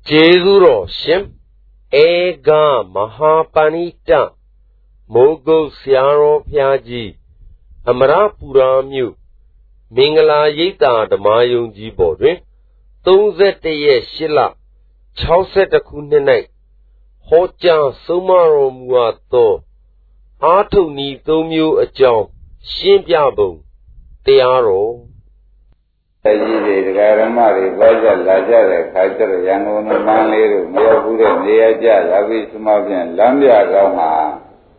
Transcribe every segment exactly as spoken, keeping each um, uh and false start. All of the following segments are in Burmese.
Jezuro Shim Ega Mahapanita Mogo Siaro Piaji Amara Puramyu Mingala Yita the Mayunji Bodrin Tozet Ye Shilla Chauset a Kunene Hoja Sumaro Muato Atuni Tomu a Jom Shimpiabo Tearo the Garamari, Baja, Laja, Kaiser, Yangon, Manli, Mayapura, Neaja, Lavi Sumabian, Lambia Gama.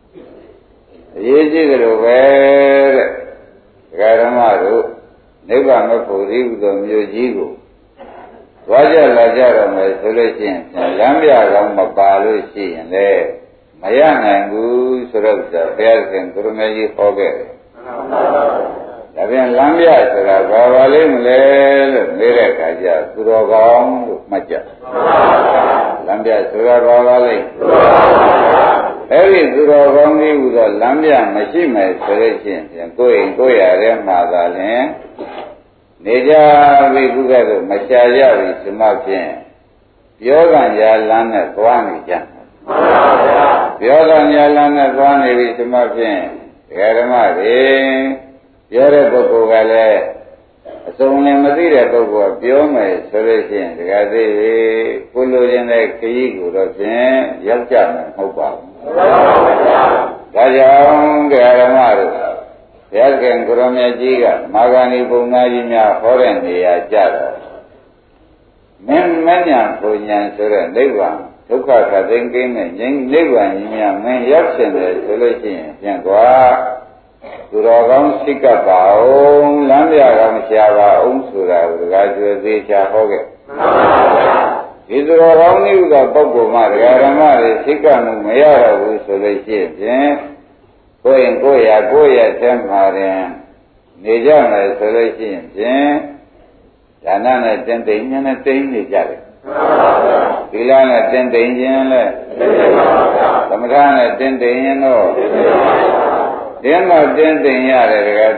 Yeji the Ware Garamaru, Nevanga Puri, the Mujigo. Baja, Laja, my solution, Lambia Gama Palu, she and there. Mayang and Gu, Surabsa, Fair and Kurumaji Hoge. Then Lambia said, Bavalim Lel, Mirakaja, Surogam, Maja. Lambia Sura Bavalim. Every Surogami with a Lambia machine selection, and going Goya Remadalin. Neja, we look at the Machaja with Sumapian. Yogan Yalana, Kwani. Yogan Yalana, Kwani with Sumapian. Yaramari. Yara Boko Gale, so only Madeira Boko, Biome, Solution, the Gazi, Pulu in the Kigu, Yalchan, Hopa. Gajam, Garamar, Yalkan Kuromia Giga, Magani Bunajina, Horan, the Ajara. Men Manyan, Punyan Sura, Levan, Tuka, thinking, and Jing Levan, Men Yakshan, the Solution, Yangua. Suragam Sikapa, Lambia Shava, Um Sura, the Gaja Hoge. Isuragam, the Bobo Margarama, Sikan, Mayara, who solution, going Goya, Goya, Temparian, Nijana solution, Janana Tenting and a thing, Nijari. Pilana Tenting and Samatana Tenting and all. Then my denting yard,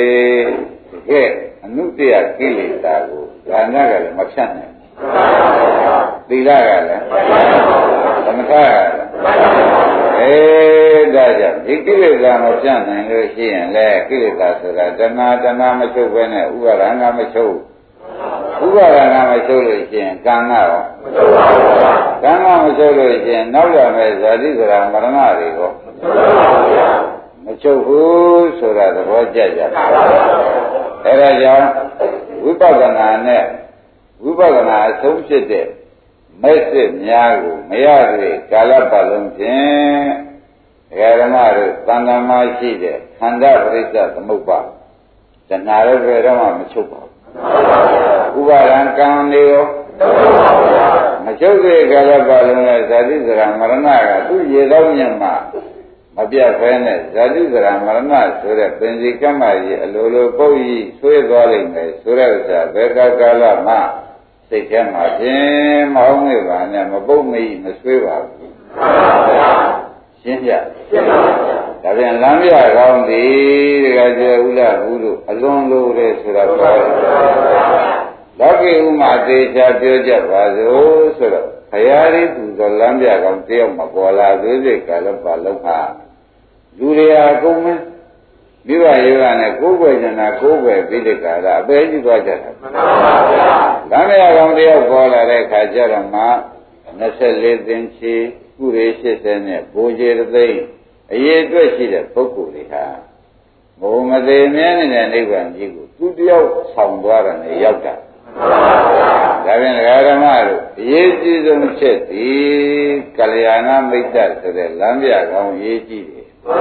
a nuclear killing tago, Lanaga, Machana, Pilaga, Samaka, Eh, Daja, he killed Machana and she and La Kilita, Dana, Dana Macho, Ugaranga Macho, Ugaranga Macho, Ganga, Ganga Macho, Nova Mezadizra, Maranarigo. Macho, so that the Rojaja. Eraja, Upagana, Upagana, Associated, Messi, Niago, Mayari, Calapalum, Yaramaru, Pandamashi, Handa Risa, the Mupa, the Nara Machupa. Ubaran Candio, Macho, Calapalum, that is Ramaranaga, two years of Yama. Abia Fene, Zadizra Marana, Sura, Benjikama, Lolo Poi, Suedoling, Surasa, Vega Gala, Ma, Sekama, Jim, Homivan, and Mabomi, Mesua. Shinja. Tavian Lambia around the Raja Ula Ulu, alone low Sura. Lucky Uma Deja Dioja Vazo, Sura. Hayari to the Lambia County of Makola, Vizig, Kalapaloka. Julia Gomez, Viva Yavana, Gobe and a Gobe, Vidica, a baby Baja. Lamia County of Gola, Kajarama, Nasa Ledenchi, Kureshis and Bojer Day, a year to see the Pokuriha. Mohammed Man and Evan Jigu, Tudio, Soundwar and a Yaka. Lavin Radamaru, Yeji on Chet, Kalyana Mita, to the Lambia Gam Yeji.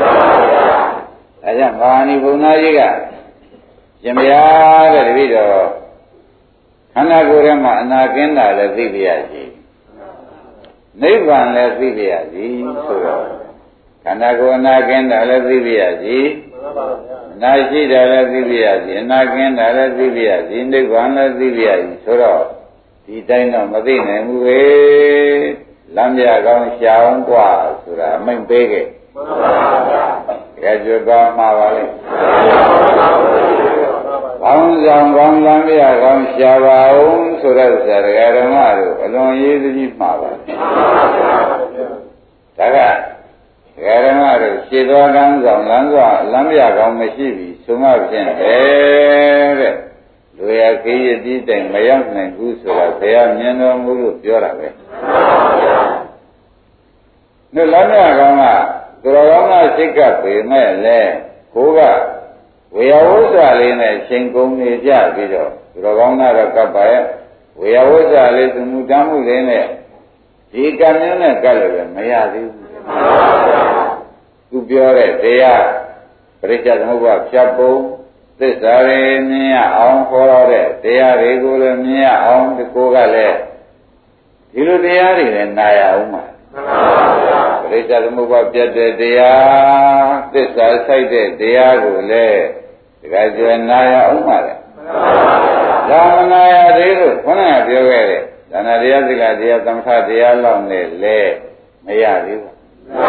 Aja Mani Bunajiga, Jamia, the video, Hanagurama, Nagenda, the Viviaji. Nevan, the Viviaji, Kanagona, Genda, the Viviaji, Naji, the Viviaji, Nagenda, the Viviaji, Nevan, the Viviaji, Sura, the Dino Madina, Mue, Lambia Gam Shaun, Sura, Main Bege. Gajuba Mavali ကောင်းဆောင်ကောင်းလမ်းပြကောင်းရှားပါအောင်ဆိုတဲ့ဥစ္စာတရားဓမ္မတို့အလွန်ရေးသကြီးမှာပါဒါကတရားဓမ္မတို့ရှင်းသွားကောင်းဆောင်လမ်းစွာလမ်းပြကောင်းမရှိပြီဆိုမှဖြင့်ပဲတဲ့လူရခေးရည်တိတိုင်မရောက်နိုင်ဘူးဆိုတာဘုရားမြင်တော်မူလို့ပြောတာပဲဒီလမ်းပြကောင်းကသူတော်ကောင်းကစိတ်ကပေမဲ့လဲကိုကဝေယဝိဇ္ဇာလေးနဲ့ရှင်ကုန်နေကြပြီးတော့သူတော်ကောင်းကတော့ကပ်ပါရဲ့ဝေယဝိဇ္ဇာလေးသမှုတမ်းမှုလေးနဲ့ဒီကံမျိုးနဲ့ကပ်လို့လည်းမရသေးဘူးသူပြောတဲ့တရားပရိစ္ဆေသမုပ္ပါဖြတ်ပုံသစ္စာတွေမြင်ရအောင်ခေါ်တော့တဲ့တရားတွေကိုလည်းမြင်ရအောင်ဒီကိုကလည်းဒီလိုတရားတွေလည်းနာရအောင်ပါပရိစ္ဆေသမုပ္ပါပြတ်တဲ့တရားသစ္စာဆိုင်တဲ့တရားကိုလည်းဒီကကြွနာရအောင်ပါလေဒါမနာရသေးလို့ခေါင်းကပြောခဲ့တဲ့ဒါနတရားသီလတရားသမထတရားလောက်နဲ့လဲမရသေးဘူး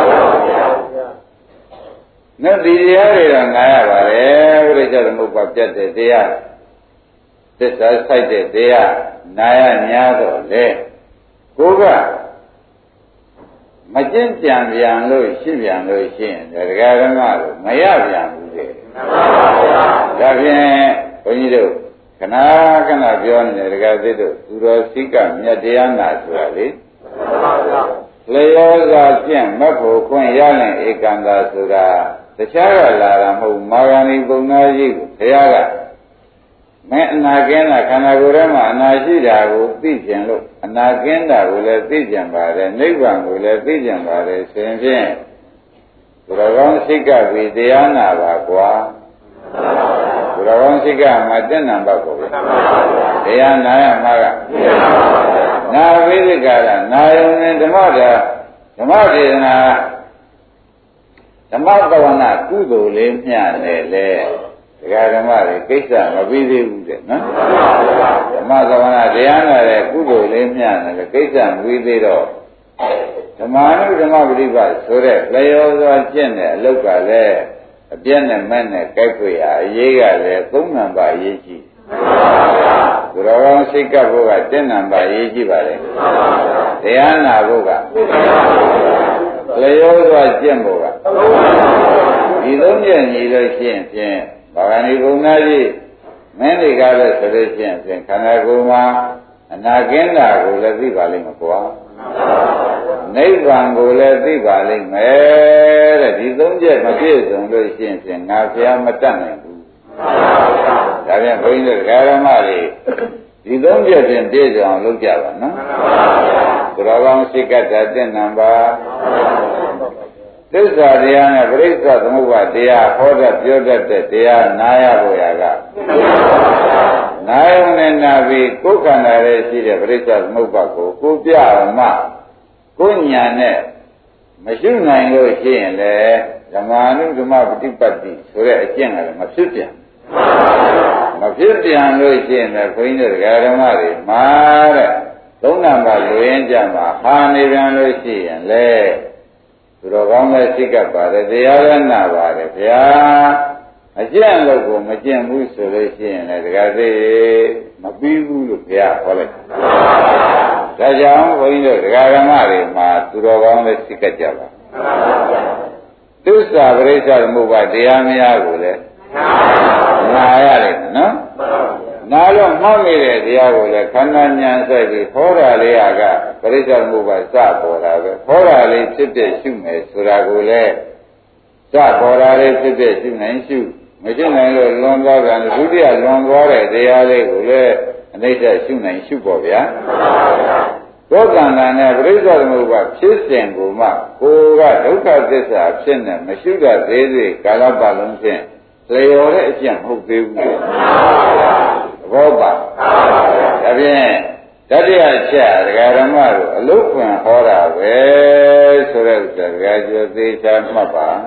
နဲ့ဒီတရားတွေတော့နာရပါလေပရိစ္ဆေသမုပ္ပါပြတ်တဲ့တရားသစ္စာဆိုင်တဲ့တရားနာရ냐တော့လေကိုကမကျင့်ကြံပြန်လို့ရှိပြန်လို့ရှိရင်တရားဓမ္မလို့မရပြန်ဘူးလေဒါဖြင့်ဘုန်းကြီးတို့ခဏခဏပြောနေတယ်တရားသစ်တို့သူတော်စိကမြတ်တရားနာဆိုတာလေလျောစာကျင့်မဖို့ခွင့်ရရင်ဧကံသာဆိုတာတခြားကလာတာမဟုတ်မာဂဏီပုံနာကြီးကိုဘုရားကမင်းအနာကင်းတာခန္ဓာကိုယ်ထဲမှာအနာရှိတာကိုသိကျင်လို့အနာကင်းတာကိုလည်းသိကျင်ပါတယ်နိဗ္ဗာန်ကိုလည်းသိကျင်ပါတယ်ဆိုရင်ဖြင့်ဘုရားကောင်းစိတ်ကပြီးတရားနာပါကွာဘုရားကောင်းစိတ်ကမှတက်နံပါတ်ကိုတရားနာရမှာကနာဝိသကရနာယုံနဲ့ဓမ္မတာဓမ္မဒေသနာဓမ္မသဝနာကုသိုလ်လေးမျှနဲ့လေတရားဓမ္မတွေကိစ္စမပြီးသေးဘူးတဲ့နော်ဓမ္မသဝနာတရားနာတဲ့ကုသိုလ်လေးမျှနဲ့လေကိစ္စမပြီးသေးတော့ဓမ္မနုဓမ္မပရိပတ်ဆိုတဲ့လျောစွာကျင့်တဲ့အလုပ်ကလည်းအပြည့်နဲ့မဲ့နဲ့ကြိုက်ခွေရအရေးကလည်းသုံးနံပါတ်အရေးကြီးသူတော်ကောင်းစိတ်ကပ်ဖို့ကတက်နံပါတ်အရေးကြီးပါလေတရားနာဖို့ကလျောစွာကျင့်ဖို့ကဒီသုံးချက်ညီလို့ရှိရင်ဖြင့်ဘာဂဏီဘုံသားကြီးမင်းတွေကလည်းဆိုလို့ရှိရင်ဖြင့်ခန္ဓာကိုယ်မှာအနာကင်းတာကိုလည်းသိပါလိမ့်မယ်ကွာနိဗ္ဗာန်ကိုလည်းသိပါလိမ့်မယ်တဲ့ဒီသုံးချက်မပြည့်စုံလို့ရှိရင်ဖြင့်ငါဘုရားမတတ်နိုင်ဘူးဒါပြန်ဘုန်းကြီးတို့ဓမ္မတွေဒီသုံးချက်ဖြင့်ပြည့်စုံအောင်လုပ်ကြပါနော်သူတော်ကောင်းစိတ်ကတ္တတဲ့နံပါတ်သစ္စာတရားနဲ့ပရိစ္ဆေသမုပ္ပါတရားဟောတတ်ပြောတတ်တဲ့တရားနာရဖို့ရကနာယုံနဲ့နာပြီးကိုယ်ခန္ဓာရဲ့ရှိတဲ့ပရိစ္ဆေသမုပ္ပါကိုကိုပြအောင်မှကိုညာနဲ့မရှိနိုင်လို့ရှိရင်လေဓမ္မာနုဓမ္မပฏิပတ်တိဆိုတဲ့အကျင့်ကလည်းမဖြစ်ပြန်မဖြစ်ပြန်လို့ရှိရင်လည်းခွင်းတဲ့ဓမ္မတွေမှာတဲ့သုံးနံပါတ်လူရင်းကြမှာဟာနေပြန်လို့ရှိရင်လေသူတော်ကောင်းတဲ့စိတ်ကပါတယ်တရားလည်းနာပါတယ်ဗျာအကျင့်လို့ကိုမကျင့်ဘူးဆိုလို့ရှိရင်လည်းတရားသိမပြီးဘူးလို့ဘုရားဟောလိုက်ဒါကြောင့်ဘုန်းကြီးတို့တရားဓမ္မတွေမှာသူတော်ကောင်းတဲ့စိတ်ကကြပါသစ္စာပရိစ္ဆေသမုပ္ပါတရားများကိုလည်းနာရတယ်နော်နာလို့မှတ်မိတဲ့တရားကိုလည်းခန္ဓာဉာဏ်စိုက်ပြီးဟောတာလေးကပရိစ္ဆေသမုပ္ပါစပေါ်တာပဲဟောတာလေးဖြစ်တဲ့ရှုမယ်ဆိုတာကိုလည်းစပေါ်တာလေးဖြစ်တဲ့ရှုနိုင်ရှုမရှိနိုင်လို့လွန်သွားတယ်ဒုတိယလွန်သွားတဲ့တရားလေးကိုလည်းအနိစ္စရှုနိုင်ရှုပေါ့ဗျာသောကံတန်နဲ့ပရိစ္ဆေသမုပ္ပါဖြစ်စဉ်ကိုမှကိုယ်ကဒုက္ခသစ္စာဖြစ်နေမရှိတတ်သေးသေးကာလပတ်လုံးဖြင့်လျော်တဲ့အကျင့်မဟုတ်သေးဘူးဘောပါဒါဖြင့်တတိယချက်ဒကာဓမ္မတို့အလုတ်ခွင်ဟောတာပဲဆိုတဲ့ဥစ္စာဒကာကျော်သေးချာမှတ်ပါ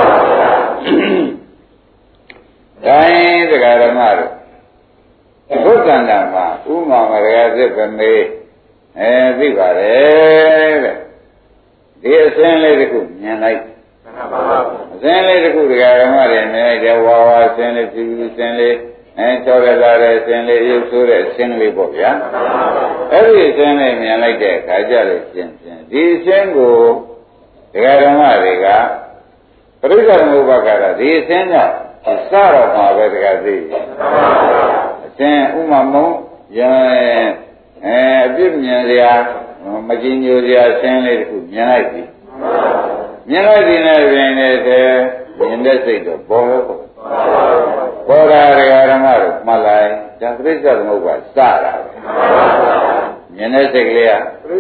တိုင်းဒကာဓမ္မတို့ဘုဒ္ဓံတာမှာဥမာမရဂသစ်ပမေအဲသိပါတယ်တဲ့ဒီအစင်းလေးတစ်ခုမြင်လိုက်အစင်းလေးတစ်ခုဒကာဓမ္မတွေမြင်လိုက်တယ်ဝါဝါအစင်းလေးဖြူဖြူအစင်းလေးအဲကြောက်ရလာတဲ့အစဉ်လေးရုပ်ဆိုးတဲ့အစဉ်လေးပေါ့ဗျာအဲ့ဒီအစဉ်လေးမြင်လိုက်တဲ့အခါကျလို့ရှင်းရှင်းဒီအစဉ်ကိုဒကာဓမ္မတွေကပရိစ္ဆေသမုပ္ပါကဒီအစဉ်ကစတော့မှာပဲဒကာသိအစဉ်ဥမမုံရအဲအပြစ်မြင်စရာမကြည်ညိုစရာအစဉ်လေးတစ်ခုမြင်လိုက်ပြီမြင်လိုက်ဒီနဲ့ပြင်နေတဲ့မြင်တဲ့စိတ်တော့ပေါ်တော့ပေါ်တာဒကာဓမ္မတို့မှတ်လိုက်ဒါပရိစ္ဆေသမုပ္ပါစတာပဲမြင်တဲ့စိတ်ကလေးက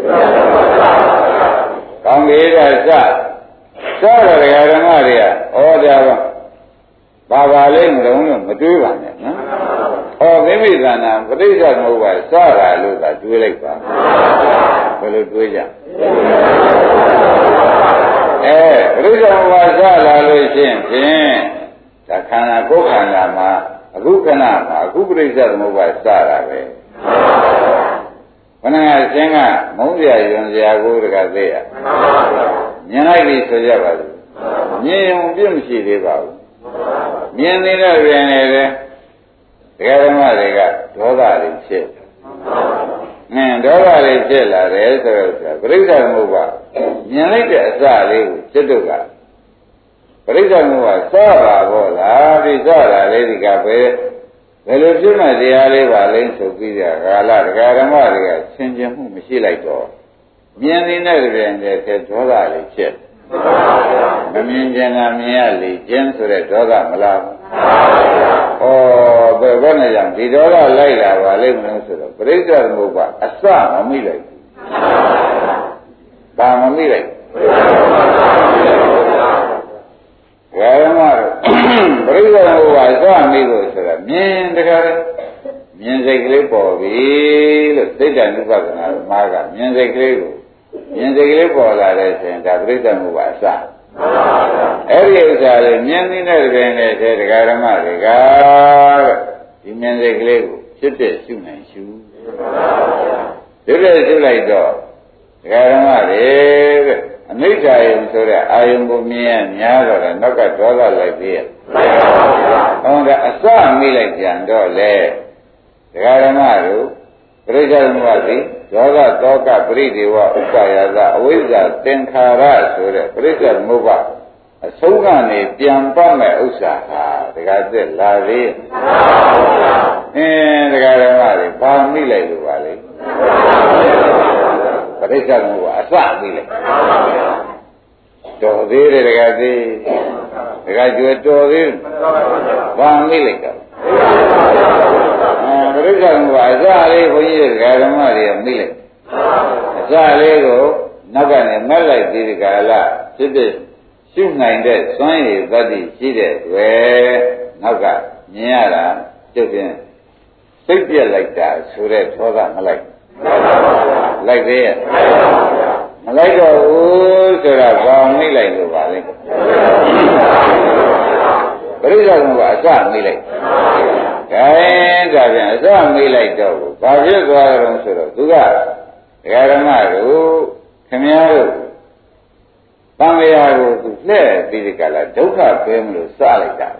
ကောင်းကြီးတာစစတော့ဒကာဓမ္မတွေကဩဒါကဘာပါလိမ့်မလို့မတွေးပါနဲ့နော်ဩမိမိသနာပရိစ္ဆေသမုပ္ပါစတာလို့သာတွေးလိုက်ပါဘယ်လိုတွေးကြအဲပရိစ္ဆေသမုပ္ပါစလာလို့ရှိရင်ဖြင့်ဒါခန္ဓာကိုယ်ခန္ဓာမှာအခုခဏမှာအခုပရိစ္ဆေသမုပ္ပါစတာပဲခဏကအရှင်ကမုန်းစရာယွန်စရာကိုတကသိရမြင်လိုက်ပြီဆိုကြပါစို့မြင်ရင်ပြည့်မရှိသေးပါဘူးမြင်နေတဲ့ပြင်နေတယ်ဒကာဓမ္မတွေကဒေါသတွေဖြစ်နင်းဒေါသတွေဖြစ်လာတယ်ဆိုတော့ပရိစ္ဆေသမုပ္ပါမြင်လိုက်တဲ့အစလေးကိုစိတ်တို့ကပရိစ္ဆေသမုပ္ပါစပါဘောလားဒီစတာလေးဒီကပဲဘယ်လိုဖြစ်မှတရားလေးပါလိမ့်ဆိုပြီးကြကာလဒကာဓမ္မတွေကဆင်ခြင်မှုမရှိလိုက်တော့မြင်နေတဲ့ပြင်တဲ့ဒေါသလေးဖြစ်မမြင်ကြတာမြင်ရလေကျင်းဆိုတဲ့ဒေါသမလားဘူးဩဘယ်ဘက်နဲ့ကြောင့်ဒီဒေါသလိုက်လာပါလိမ့်မလို့ဆိုတော့ပရိစ္ဆေသမုပ္ပါအစမမိလိုက်ဘူးဒါမမိလိုက်ဝေဒနာပရိစ္ဆေသမုပ္ပါအစမိလို့ဆိုတော့မြင်တကားမြင်စိတ်ကလေးပေါ်ပြီလို့သိတ္တနုပဒနာမာကမြင်စိတ်ကလေးကိုမြင်စိတ်ကလေးပေါ်လာတဲ့ဆိုရင်ဒါပရိစ္ဆေသမုပ္ပါအစအဲ့ဒီဥစ္စာလေးမြင်နေတဲ့တွင်နဲ့တဲ့ဒကာဓမ္မတွေကဒီမြင်စိတ်ကလေးကိုဖြစ်တဲ့ရှုနိုင်ရှုဖြစ်တဲ့ရှုလိုက်တော့ဒကာဓမ္မတွေတဲ့အနိစ္စယုံဆိုတဲ့အာယုံကိုမြင်ရများတော့တယ်နောက်ကဒေါသလိုက်ပြီးရဟောကအစမိလိုက်ပြန်တော့လေဒကာဓမ္မတို့ပရိစ္ဆေသမုပ္ပါတိဒေါသတောကပရိဒေဝဥပါယသအဝိဇ္ဇာသင်္ခါရဆိုတဲ့ပရိစ္ဆေသမုပ္ပါအဆုံးကနေပြန်ပတ်မဲ့ဥစ္စာဟာဒကာသက်လာသေးအင်းဒကာဓမ္မတွေဘာမိလိုက်လို့ပါလဲပရိစ္ဆေသမုပ္ပါအစမိလိုက်တော်သေးတယ်ဒကာသေးဒကာကျွယ်တော်သေးဘာမိလိုက်တော့ပရိစ္ဆေသမုပ္ပါအစလေးဘုန်းကြီးဒကာဓမ္မတွေကမိလိုက်အစလေးကိုနောက်ကနေမက်လိုက်ပြီးဒီကာလဖြစ်တဲ့ရှုနိုင်တဲ့စွမ်းရည်သတ္တိရှိတဲ့တွေ့နောက်ကမြင်ရတာကျုပ်ဖြင့်စိတ်ပြက်လိုက်တာဆိုတဲ့သောကမလိုက်လိုက်သေးရဲ့မလိုက်တော့ဘူးဆိုတာဘာမိလိုက်လို့ပါလဲပရိစ္ဆေသမုပ္ပါအစမိလိုက်ခိုင်းဒါပြန်အစမိလိုက်တော့ဘာဖြစ်သွားကြတော့ဆိုတော့သူကဒကာဓမ္မတို့ခင်ဗျားတို့သံဃာကိုသူလှည့်ပြီးဒီကလာဒုက္ခပဲမလို့စလိုက်တာ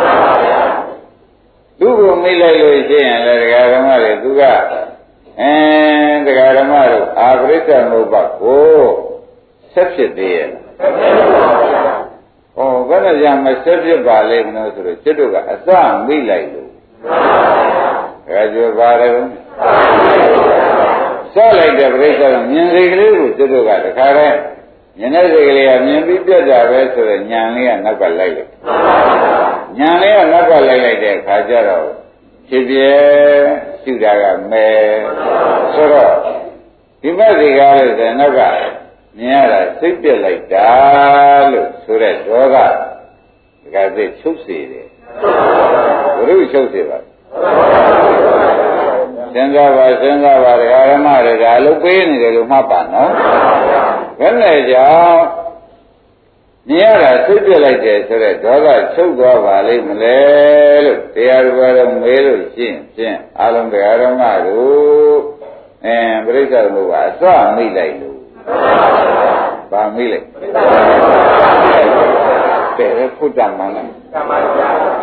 သူ့ကိုမိလိုက်လို့ရှိရင်လည်းဒကာဓမ္မတွေသူကအဲဒကာဓမ္မတို့အာပရိစ္ဆေသမုပ္ပါကိုဆက်ဖြစ်သေးရဲ့ဩဘယ်နဲ့ကြမဆက်ဖြစ်ပါလိမ့်မလို့ဆိုတော့จิตတို့ကအစမိလိုက်လို့ဒါကြွပါတယ်စလိုက်တဲ့ပရိစ္ဆေမြင်စိတ်ကလေးကိုจิตတို့ကတခါတည်းမြင်တဲ့စိတ်ကလေးကမြင်ပြီးပြတ်တာပဲဆိုတော့ဉာဏ်လေးကနောက်ကလိုက်လိုက်ဉာဏ်လေးကနောက်ကလိုက်လိုက်တဲ့အခါကျတော့ဖြစ်ပြဲရှုတာကမဲဆိုတော့ဒီမဲ့ဒီကားလို့ဆိုနောက်ကမြင်ရတာစိတ်ပြက်လိုက်တာလို့ဆိုတဲ့ဒေါသဒီကစိတ်ချုပ်စေတယ်ဘုရုချုပ်စေပါစဉ်းစားပါစဉ်းစားပါဒကာဓမ္မတွေဒါအလုပ်ပေးနေတယ်လို့မှတ်ပါနော်ဘယ်နဲ့ကြောင့်မြင်ရတာစိတ်ပြက်လိုက်တယ်ဆိုတော့ဒေါသချုပ်သွားပါလိမ့်မလဲလို့တရားတော်တော်မေးလို့ရှင်းဖြင့်အလုံးဒကာဓမ္မတို့အဲပရိစ္ဆေသမုပ္ပါအစမိလိုက်လို့ဘာမိလိုက်တဲ့ဖုဒ္ဓမန္တအဲ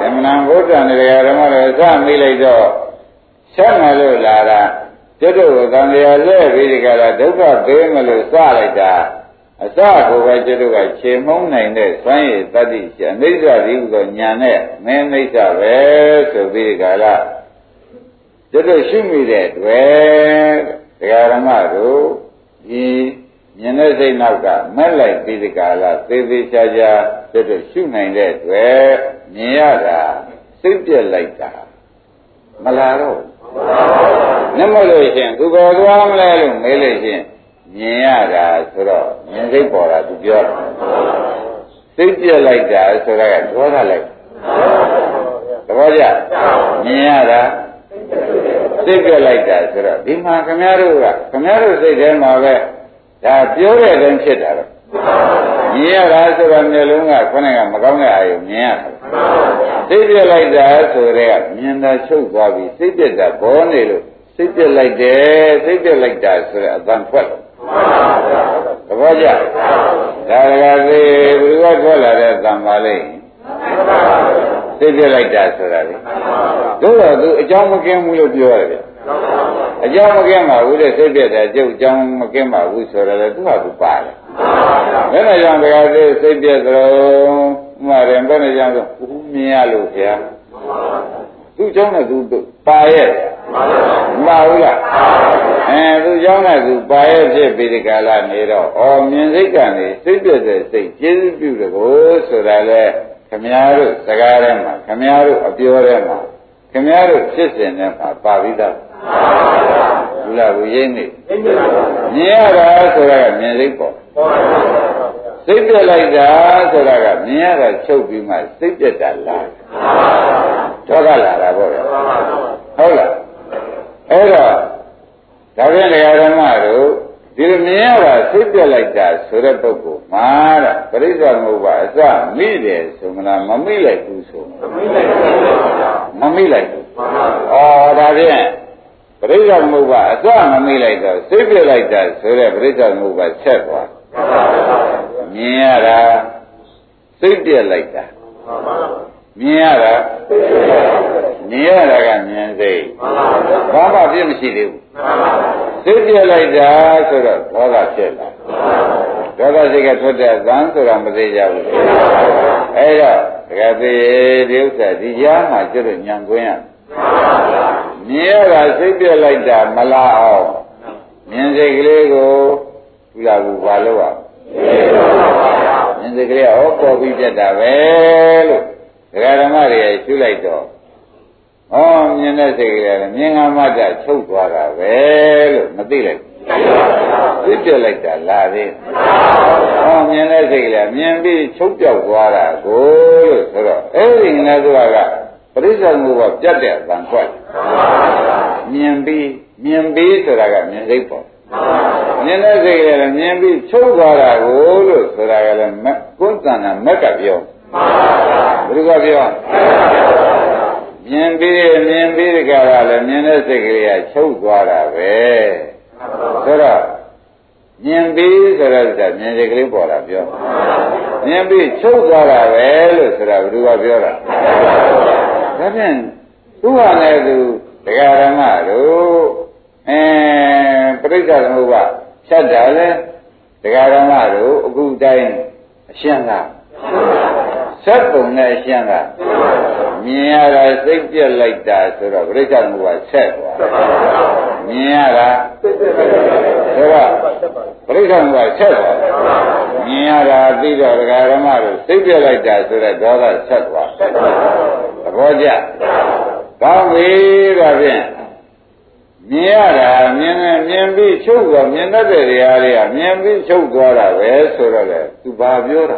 မနာဘုဒ္ဓံတရားဓမ္မတွေစမိလိုက်တော့ဆက်မလို့လာတာကျွတ်တို့သံဃာလဲပြီးဒီကရဒုက္ခပေးမလို့စလိုက်တာအစကိုပဲကျွတ်တို့ကခြေမုံနိုင်တဲ့စွမ်းရည်တတ္တိရှိအိဋ္ဌာဒီဟုသောညာနဲ့မင်းအိဋ္ဌာပဲဆိုပြီးဒီကရကျွတ်တို့ရှိမိတဲ့တွေ့တရားဓမ္မတို့ဒီဉာဏ်နဲ့စိတ်နောက်ကမက်လိုက်ပြီးဒီကရသေသေးချာချာကျွတ်တို့ရှိနိုင်တဲ့တွေ့မြင်ရတာစိတ်ပြက်လိုက်တာမလာတော့နမလို့ရှင်သူပေါ်သွားမလဲလို့မေးလို့ရှင်မြင်ရတာဆိုတော့မြင်စိတ်ပေါ်တာသူပြောတာစိတ်ပြက်လိုက်တာဆိုတာကဒေါသလိုက်သဘောကျမြင်ရတာစိတ်ပြက်လိုက်တာဆိုတော့ဒီမှာခင်ဗျားတို့ကခင်ဗျားတို့စိတ်ထဲမှာပဲဒါပြောတဲ့တိုင်းဖြစ်တာတော့မြင်ရတာဆိုတော့မျိုးလုံးကခေါင်းကမကောင်းတဲ့အာယုမြင်ရတာစိတ်ပြက်လိုက်တာဆိုတော့မြင်တာချုပ်သွားပြီစိတ်ပြက်တာဘောနေလို့စိတ်ပြက်လိုက်တယ်စိတ်ပြက်လိုက်တာဆိုတော့အတန်ထွက်လို့သဘောကျဒါကသေးဘယ်လိုထွက်လာတဲ့သံပါလိမ့်စိတ်ပြက်လိုက်တာဆိုတာလေတို့တော့သူအကြောင်းမကင်းဘူးလို့ပြောရတယ်အကြောင်းမကင်းပါဘူးတဲ့စိတ်ပြက်တာကျုပ်အကြောင်းမကင်းပါဘူးဆိုတော့လေသူကသူပါတယ်ဘယ်နဲ့ကြောင့်တရားသေးစိတ်ပြက်သလိုမှတယ်ဘယ်နဲ့ကြောင့်ဆိုဦးမြင်ရလို့ခင်ဗျာသူ့เจ้าနဲ့သူပါရဲ့မပါဘူးလားအဲသူ့เจ้าနဲ့သူပါရဲ့ဖြစ်ပြီးဒီကလာနေတော့ဩမြင်စိတ်ကနေစိတ်ပြည့်တဲ့စိတ်ကျေးဇူးပြုတယ်ကိုဆိုတာလေခမည်းတော်စကားထဲမှာခမည်းတော်အပြောထဲမှာခမည်းတော်ဖြစ်စဉ်ထဲမှာပါပြီးသားဘူးလားဘူးရင်းနေမြင်ရတာဆိုတာကမြင်စိတ်ပေါ့စိတ်ပြက်လိုက်တာဆိုတာကမြင်ရတာချုပ်ပြီးမှစိတ်ပြက်တာလားဒေါသလာတာပေါ့ဗျာဟုတ်လားအဲ့တော့ဒါဖြင့်တရားဓမ္မတို့ဒီလိုမြင်ရတာစိတ်ပြက်လိုက်တာဆိုတဲ့ပုဂ္ဂိုလ်မှာတဲ့ပရိစ္ဆေသမုပ္ပါအစမိတယ်ဆိုမလားမမိလိုက်ဘူးဆိုမမိလိုက်ဘူးဩဒါဖြင့်ပရိစ္ဆေသမုပ္ပါအစမမိလိုက်တော့စိတ်ပြက်လိုက်တာဆိုတဲ့ပရိစ္ဆေသမုပ္ပါဆက်သွားမြင်ရတာစိတ်ပြက်လိုက်တာမြင်ရတာမြင်ရတာကမြင်စိတ်ဘာမှပြည့်မရှိသေးဘူးစိတ်ပြက်လိုက်တာဆိုတော့ဒေါသဖြစ်လာဒေါသစိတ်ကထွက်တဲ့သံဆိုတာမသေးကြဘူးအဲဒါတကယ်သေးဒီဥစ္စာဒီကြားမှာကျွတ်ညံကွင်းရမြင်ရတာစိတ်ပြက်လိုက်တာမလားအောင်မြင်စိတ်ကလေးကိုဘုရားကဘာလို့อ่ะမြင်စိတ်ကလေးဟောပေါ်ပြီးပြတ်တာပဲလို့ဒကာဓမ္မတွေရှုလိုက်တော့ဟောမြင်တဲ့စိတ်ကလေးမြင်ငါမှတချုပ်သွားတာပဲလို့မသိလိုက်ဘူးသိပြလိုက်တာလာသေးဟောမြင်တဲ့စိတ်ကလေးမြင်ပြီးချုပ်ပြောက်သွားတာကိုလို့ဆိုတော့အဲ့ဒီငါတို့ကပရိစ္ဆေသမုပ္ပါပြတ်တဲ့အတန်ခွက်မြင်ပြီးမြင်ပြီးဆိုတာကမြင်စိတ်ပေါ့မြင်တဲ့စိတ်ကလေးမြင်ပြီးချုပ်သွားတာကိုလို့ဆိုတာကလည်းကိုယ်တဏ္ဍမက်ကပြောဘယ်လိုကပြောမြင်ပြီးမြင်ပြီးကြတာလည်းမြင်တဲ့စိတ်ကလေးကချုပ်သွားတာပဲဆိုတော့မြင်ပြီးဆိုတော့မြင်စိတ်ကလေးပေါ်လာပြောမြင်ပြီးချုပ်သွားတာပဲလို့ဆိုတာဘယ်လိုကပြောတာဒါဖြင့်သူ့ဟာနဲ့သူတရားဓမ္မတို့အဲပရိစ္ဆေသမုပ္ပါဖြတ်တာလဲတရားဓမ္မတို့အခုတိုင်းအရှင်းလားဆက်ပုံနဲ့အရှင်းလားမြင်ရတာစိတ်ပြက်လိုက်တာဆိုတော့ပရိစ္ဆေသမုပ္ပါဆက်သွားမြင်ရတာဆိုတော့ပရိစ္ဆေသမုပ္ပါဆက်သွားမြင်ရတာပြီးတော့တရားဓမ္မတို့စိတ်ပြက်လိုက်တာဆိုတော့ဒေါသဆက်သွားသဘောကျကောင်းပြီဒါဖြင့်မြင်ရတာမြင်နေမြင်ပြီးချုပ်သွားမြင်တတ်တဲ့နေရာတွေကမြင်ပြီးချုပ်သွားတာပဲဆိုတော့လေသူဘာပြောတာ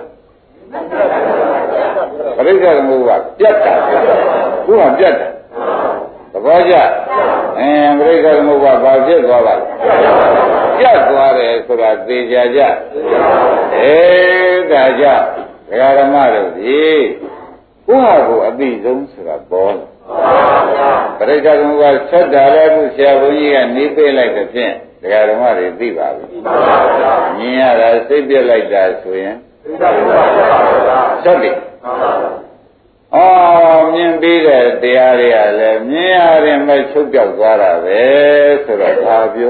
ပရိစ္ဆေသမုပ္ပါပြတ်တာသူကပြတ်တာသဘောကျအဲပရိစ္ဆေသမုပ္ပါဘာဖြစ်သွားပါလဲပြတ်သွားတယ်ဆိုတာသိကြကြအဲဒါကြောင့်ဒကာဓမ္မတို့ဒီကိုယ့်ဟာကိုယ်အသိဆုံးဆိုတာပေါ်လာပရိစ္ဆေသမုပ္ပါဆက်တာလည်းခုဆရာဘုန်းကြီးကနေပေးလိုက်တဲ့ဖြင့်ဒကာဓမ္မတွေသိပါပြီမြင်ရတာစိတ်ပြက်လိုက်တာဆိုရင်ဆက်ပြီအော်မြင်ပြီးတဲ့တရားတွေကလည်းမြင်ရတယ်မဲ့ချုပ်ပြောက်သွားတာပဲဆိုတော့ဒါပြော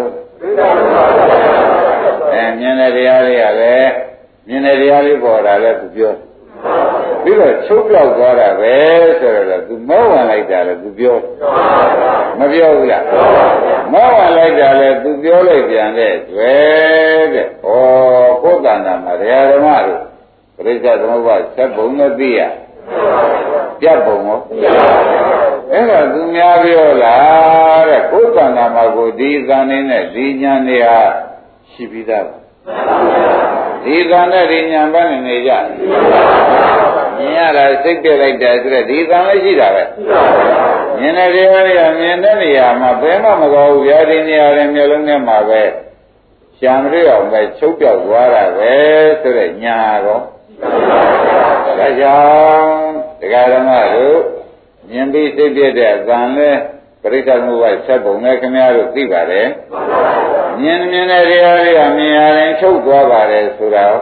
အဲမြင်တဲ့တရားတွေကလည်းမြင်တဲ့တရားလေးပေါ်တာလည်းသူပြောပြီးတော့ချုပ်ပြောက်သွားတာပဲဆိုတော့သူမောဝင်လိုက်တာလည်းသူပြောမပြောဘူးလားမောဝင်လိုက်တာလည်းသူပြောလိုက်ပြန်တဲ့တွေ့တဲ့ဩကိုယ်တဏ္ဍာမှာတရားဓမ္မတို့ပရိစ္ဆေသမုပ္ပါဆက်ဘုံနဲ့သိရပြတ်ပုံရောအဲ့တော့သူများပြောလားတဲ့ကိုယ်တဏ္ဍာမှာကိုဒီသံနေနဲ့ဒီညာနေဟာရှိပြီးသားဒီသံနဲ့ဒီညာဘာနဲ့နေကြမြင်ရတာစိတ်ပြက်လိုက်တယ်ဆိုတော့ဒီသံလည်းရှိတာပဲမြင်တဲ့တရားတွေကမြင်တဲ့နေရာမှာဘယ်မှမကောင်းဘူးဗျာဒီနေရာတွေမျိုးလုံးထဲမှာပဲရှာမတွေ့အောင်ပဲချုပ်ပြောက်သွားတာပဲဆိုတော့ညာတော့ဒါကြောင့်တရားဓမ္မတို့မြင်ပြီးစိတ်ပြည့်တဲ့အသံလဲပရိစ္ဆေသမုပ္ပါဆက်ပုံနဲ့ခင်ဗျားတို့သိပါတယ်မြင်မြင်တဲ့တရားတွေကမြင်ရရင်ချုပ်သွားပါတယ်ဆိုတော့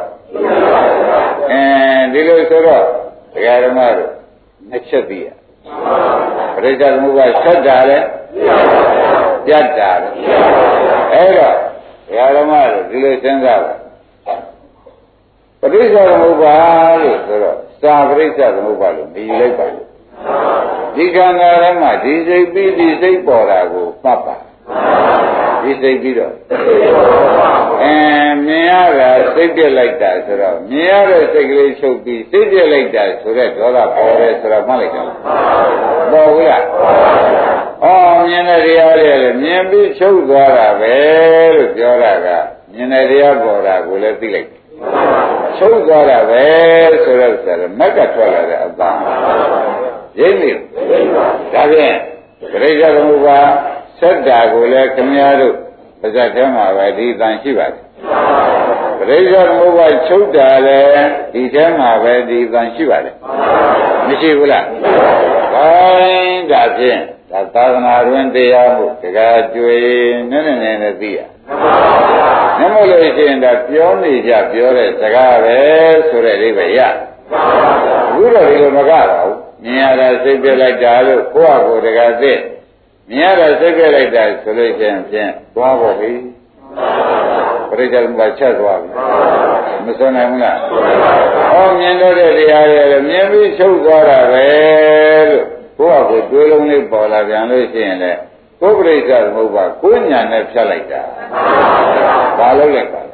အဲဒီလိုဆိုတော့တရားဓမ္မတို့နှစ်ချက်သိရပရိစ္ဆေသမုပ္ပါဆက်တာလဲပြတ်တာလဲအဲဒါတရားဓမ္မတို့ဒီလိုစဉ်းစားပါပရိစ္ဆေသမုပ္ပါလို့ဆိုတော့စာပရိစ္ဆေသမုပ္ပါလို့မြည်လိုက်ပါလို့ဒီခန္ဓာထဲမှာဒီစိတ်ပြီးဒီစိတ်ပေါ်တာကိုမှတ်ပါဒီစိတ်ပြီးတော့အဲမြင်ရတာစိတ်ပြက်လိုက်တာဆိုတော့မြင်ရတဲ့စိတ်ကလေးချုပ်ပြီးစိတ်ပြက်လိုက်တာဆိုတော့ဒေါသပေါ်တယ်ဆိုတော့မှတ်လိုက်တာပေါ်ဘူးလားအော်မြင်တဲ့တရားတွေလည်းမြင်ပြီးချုပ်သွားတာပဲလို့ပြောတာကမြင်တဲ့တရားပေါ်တာကိုလည်းသိလိုက်ချုပ်သွားတာပဲဆိုတော့ဆိုတော့မက်ကထွက်လာတဲ့အပန်းရင်းနေဒါဖြင့်ပရိစ္ဆေသမုပ္ပါဆက်တာကိုလည်းခင်ဗျားတို့ပါဇက်ထဲမှာပဲဒီတန်ရှိပါတယ်ပရိစ္ဆေသမုပ္ပါချုပ်တာလည်းဒီထဲမှာပဲဒီတန်ရှိပါတယ်မရှိဘူးလားဒါဒါဖြင့်ဒါသာသနာတွင်တရားမှုတကားကျွေနည်းနည်းနဲ့သိရနည်းမလို့ရှိရင်ဒါပြောနေကြပြောတဲ့စကားပဲဆိုတဲ့အိဗယ်ရဘူးတော့ဒီလိုမကတော့ဘူးမြင်ရတာစိတ်ပြလိုက်တာလို့ကိုယ့်အကိုယ်တကားသိမြင်ရတာစိတ်ပြလိုက်တာဆိုလို့ရှိရင်ဖြင့်သွားဖို့ပြီပရိစ္ဆေသမုပ္ပါချက်သွားပြီမစွနိုင်ဘူးလားဟောမြင်တော့တဲ့တရားတွေလည်းမြင်ပြီးချုပ်သွားတာပဲလို့ကိုယ့်အကိုယ်တွေးလုံးလေးပေါ်လာပြန်လို့ရှိရင်လည်းကိုယ်ပရိစ္ဆေသမုပ္ပါကိုယ်ညာနဲ့ဖြတ်လိုက်တာဘာလို့လဲပါ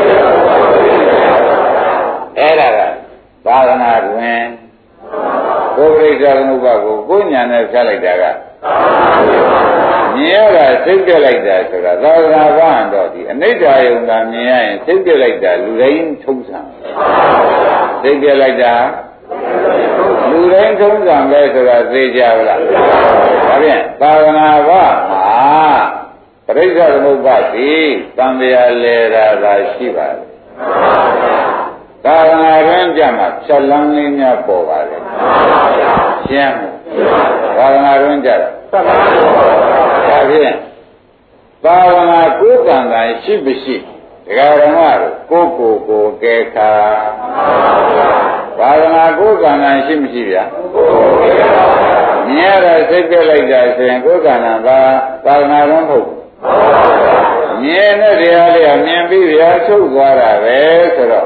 အဲ့ဒါကသာသနာတွင်ကိုယ်ပရိစ္ဆေသမုပ္ပါကိုကိုယ်ညာနဲ့ဖြတ်လိုက်တာကမြင်ရတာစိတ်ပြက်လိုက်တာဆိုတာသာသနာ့ဘာတော့ဒီအနိဋ္ဌာယုံတာမြင်ရရင်စိတ်ပြက်လိုက်တာလူတိုင်းထုံးစံစိတ်ပြက်လိုက်တာလူတိုင်းထုံးစံပဲဆိုတာသိကြပါလားဒါဖြင့်သာသနာ့ဘာမှာပရိစ္ဆေသမုပ္ပါသည်သံဃာလေရာသာရှိပါတယ်သာသနာ့ရင်းကြမှာဖြတ်လန်းလေးများပေါ်ပါတယ်ရှင်းသာသနာ့ရင်းကြတာဒါဖြင့်သာသနာကိုယ်ကံကံရှိမရှိဒကာဓမ္မတို့ကိုယ်ကိုယ်ကိုကဲခါသာသနာကိုယ်ကံကံရှိမရှိဗျာမြင်ရတာစိတ်ပြက်လိုက်တာဆိုရင်ကိုယ်ကံကံသာသာသနာ့ရင်းမဟုတ်မြင်တဲ့တရားလေးကမြင်ပြီးဗျာချုပ်သွားတာပဲဆိုတော့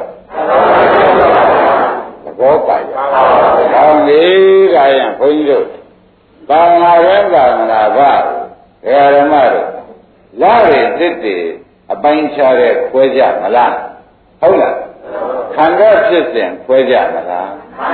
သဘောပါရ။ကောင်းပြီဒါရင်ဘုန်းကြီးတို့သာသနာ့ရင်းသာသနာ့ဘာဒကာဓမ္မတို့လာရည်သစ်တွေအပိုင်းခြားတဲ့ခွဲကြမလားဟုတ်လားခန္ဓာဖြစ်စဉ်ခွဲကြမလား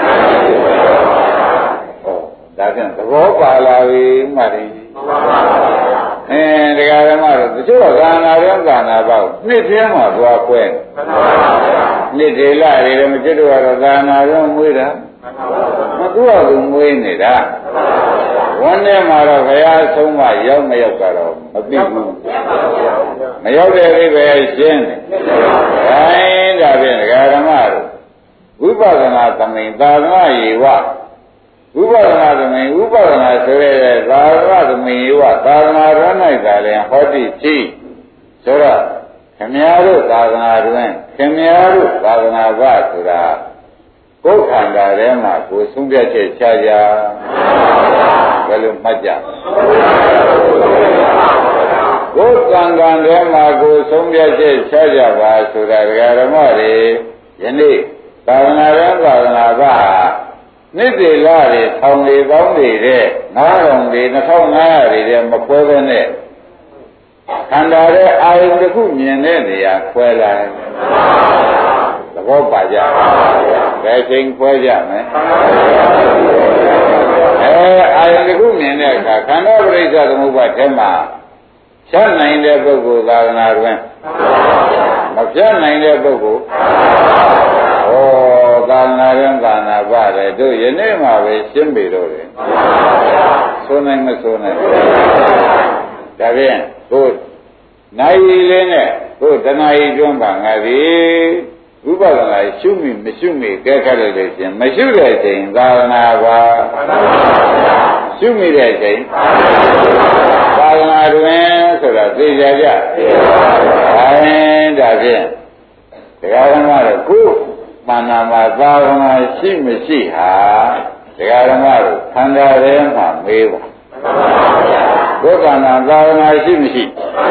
ဟောဒါပြန်သဘောပါလာပြီမှတ်တယ်အင်းဒကာဓမ္မတို့တချို့ကသာနာရင်းသာနာပေါ့နှစ်ပြင်းမှာသွားခွဲနှစ်ဒေလတွေလည်းမကျွတ်တော့တော့သာနာရင်းမွေးတာမကူအောင်သူမွေးနေတာဝန်းထဲမှာတော့ဘုရားဆုံးမရောက်မရောက်ကတော့မသိဘူးမရောက်တဲ့အိဗယ်ရှင်းတယ်ဒါဖြင့်ဒကာဓမ္မတို့ဝိပဿနာသမိန်သာသနာယေဝဝိပဿနာသမိန်ဝိပဿနာဆိုရတဲ့သာသနာသမိန်ယေဝသာသနာရ၌သာလျှင်ဟောတိဖြစ်ဆိုတော့ခမည်းတော်သာသနာတွင်ခမည်းတော်သာသနာ့ဘဆိုတာကိုယ်ခန္ဓာထဲမှာကိုယ်ဆုံးဖြတ်ချက်ချကြဘယ်လိုမှတ်ကြကိုယ်ကံကံထဲမှာကိုယ်ဆုံးဖြတ်ချက်ချကြပါဆိုတာဒကာဓမ္မတွေယနေ့သာသနာ့ရဲ့သာသနာ့ဘာနှစ်တည်လာတွေထောင်တွေပေါင်းနေတဲ့ငါးထောင်တွေနှစ်ထောင်ငါးရာတွေတည်းမပွဲပဲနဲ့ခန္ဓာရဲ့အာယုတစ်ခုမြင်တဲ့နေရာခွဲလာတယ်သဘောပါကြဘယ်ချိန်ခွဲကြမလဲအဲအာယုတစ်ခုမြင်တဲ့အခါခန္ဓာပရိစ္ဆေသမုပ္ပါဒ်ထဲမှာဖြတ်နိုင်တဲ့ပုဂ္ဂိုလ်သာသနာတွင်မဖြတ်နိုင်တဲ့ပုဂ္ဂိုလ်ဩသာသနာတွင်သာသနာပါတယ်တို့ယနေ့မှပဲရှင်းပြီတော့တယ်ဆိုနိုင်မဆိုနိုင်ဒါဖြင့်ကိုနိုင်ရည်လေးနဲ့ကိုတဏှာကြီးကျွမ်းပါငါသည်ဝိပဿနာရှုမိမရှုမိကဲခတ်လို့လည်းရှင်မရှုတဲ့ချိန်သာသနာပါရှုမိတဲ့ချိန်သာသနာတွင်ဆိုတာသိကြကြအဲဒါဖြင့်တရားဓမ္မတော့ကိုယ်မာနာမှာသာသနာရှိမရှိဟာတရားဓမ္မတို့ခန္ဓာထဲမှာမေးပါဘုရားနာသာသနာရှိမရှိ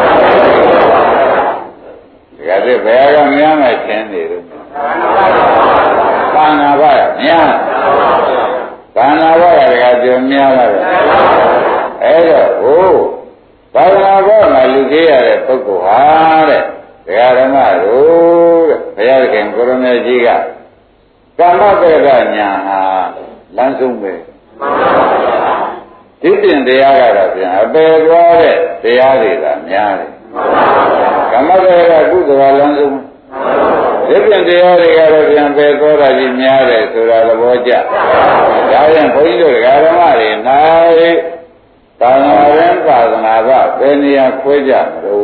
ဒါကြတဲ့ဘယ်ကများမှရှင်းနေလို့သာနာပါများသာနာပါကတကယ်ပြောများလာတယ်အဲ့တော့ဟိုသာနာပါမှာလူကြီးရတဲ့ပုဂ္ဂိုလ်ဟာတဲ့တရားဓမ္မတို့တဲ့ဘုရားခင်ကိုရမေကြီးကကာမပေကညာဟာလမ်းဆုံးပဲဒီပြင်တရားကတော့ပြန်အပေသွားတဲ့တရားတွေကများတယ်ကာမပေကကုသလလမ်းဆုံးဒီပြင်တရားတွေကတော့ပြန်ပေသွားတာကြီးများတယ်ဆိုတာသဘောကျဒါပြန်ဘုန်းကြီးတို့ဓမ္မတွေနိုင်သာသနာ့ရင်သာသနာ့ဘဘယ်နေရာခွဲကြမလို့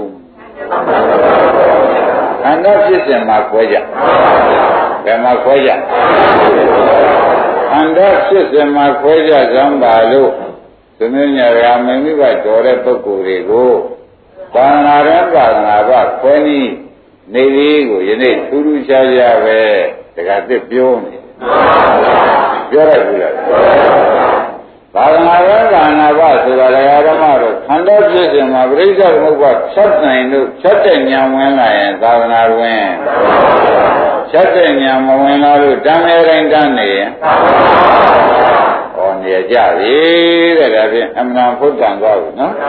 ခန္ဓာဖြစ်စဉ်မှာခွဲကြဘယ်မှာခွဲကြခန္ဓာဖြစ်စဉ်မှာခွဲကြစမ်းပါလို့သမင်းညာရာမင်းမိဘတော်တဲ့ပုဂ္ဂိုလ်တွေကိုသာသနာ့ရင်သာသနာ့ဘခွဲနည်းနေလေးကိုယနေ့ထူးထူးခြားခြားပဲတခါသစ်ပြောနေပြောရဘူးလားသာသနာ့ရဲ့သာသနာ့ဘဆိုတာတရားဓမ္မတို့ခန္ဓာဖြစ်စဉ်မှာပြိဿသမုပ္ပါဖြတ်နိုင်လို့ဖြတ်တဲ့ဉာဏ်ဝင်လာရင်သာသနာ့တွင်ဖြတ်တဲ့ဉာဏ်မဝင်လာလို့တန်ရတိုင်းတန်းနေရင်ဟောနေကြပြီတဲ့ဒါဖြင့်အမှန်ဖုဒ္ဒံသွားပြီနော်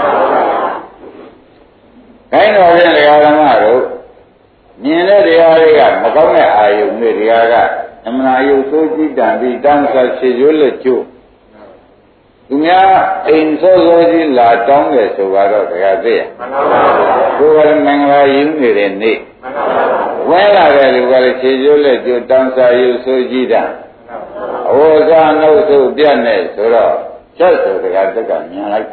ခိုင်းတော်ဖြင့်တရားဓမ္မတို့မြင်တဲ့တရားတွေကမကောင်းတဲ့အာယုန်တွေတရားကအမှန်အာယုသိုးကြည့်တန်ပြီးတန်းစားခြေရွလက်ကျိုးသူများအိမ်စောစောကြီးလာတောင်းတယ်ဆိုတော့တရားသိရကိုယ်ကမင်္ဂလာယူနေတဲ့နေ့ဝဲလာတဲ့လူကလည်းခြေကျိုးလက်ကျိုးတန်းစားယူဆိုကြည့်တာအဝဇာနှုတ်ဆိုပြတ်နေဆိုတော့ချက်ဆိုတရားတက်ကမြင်လိုက်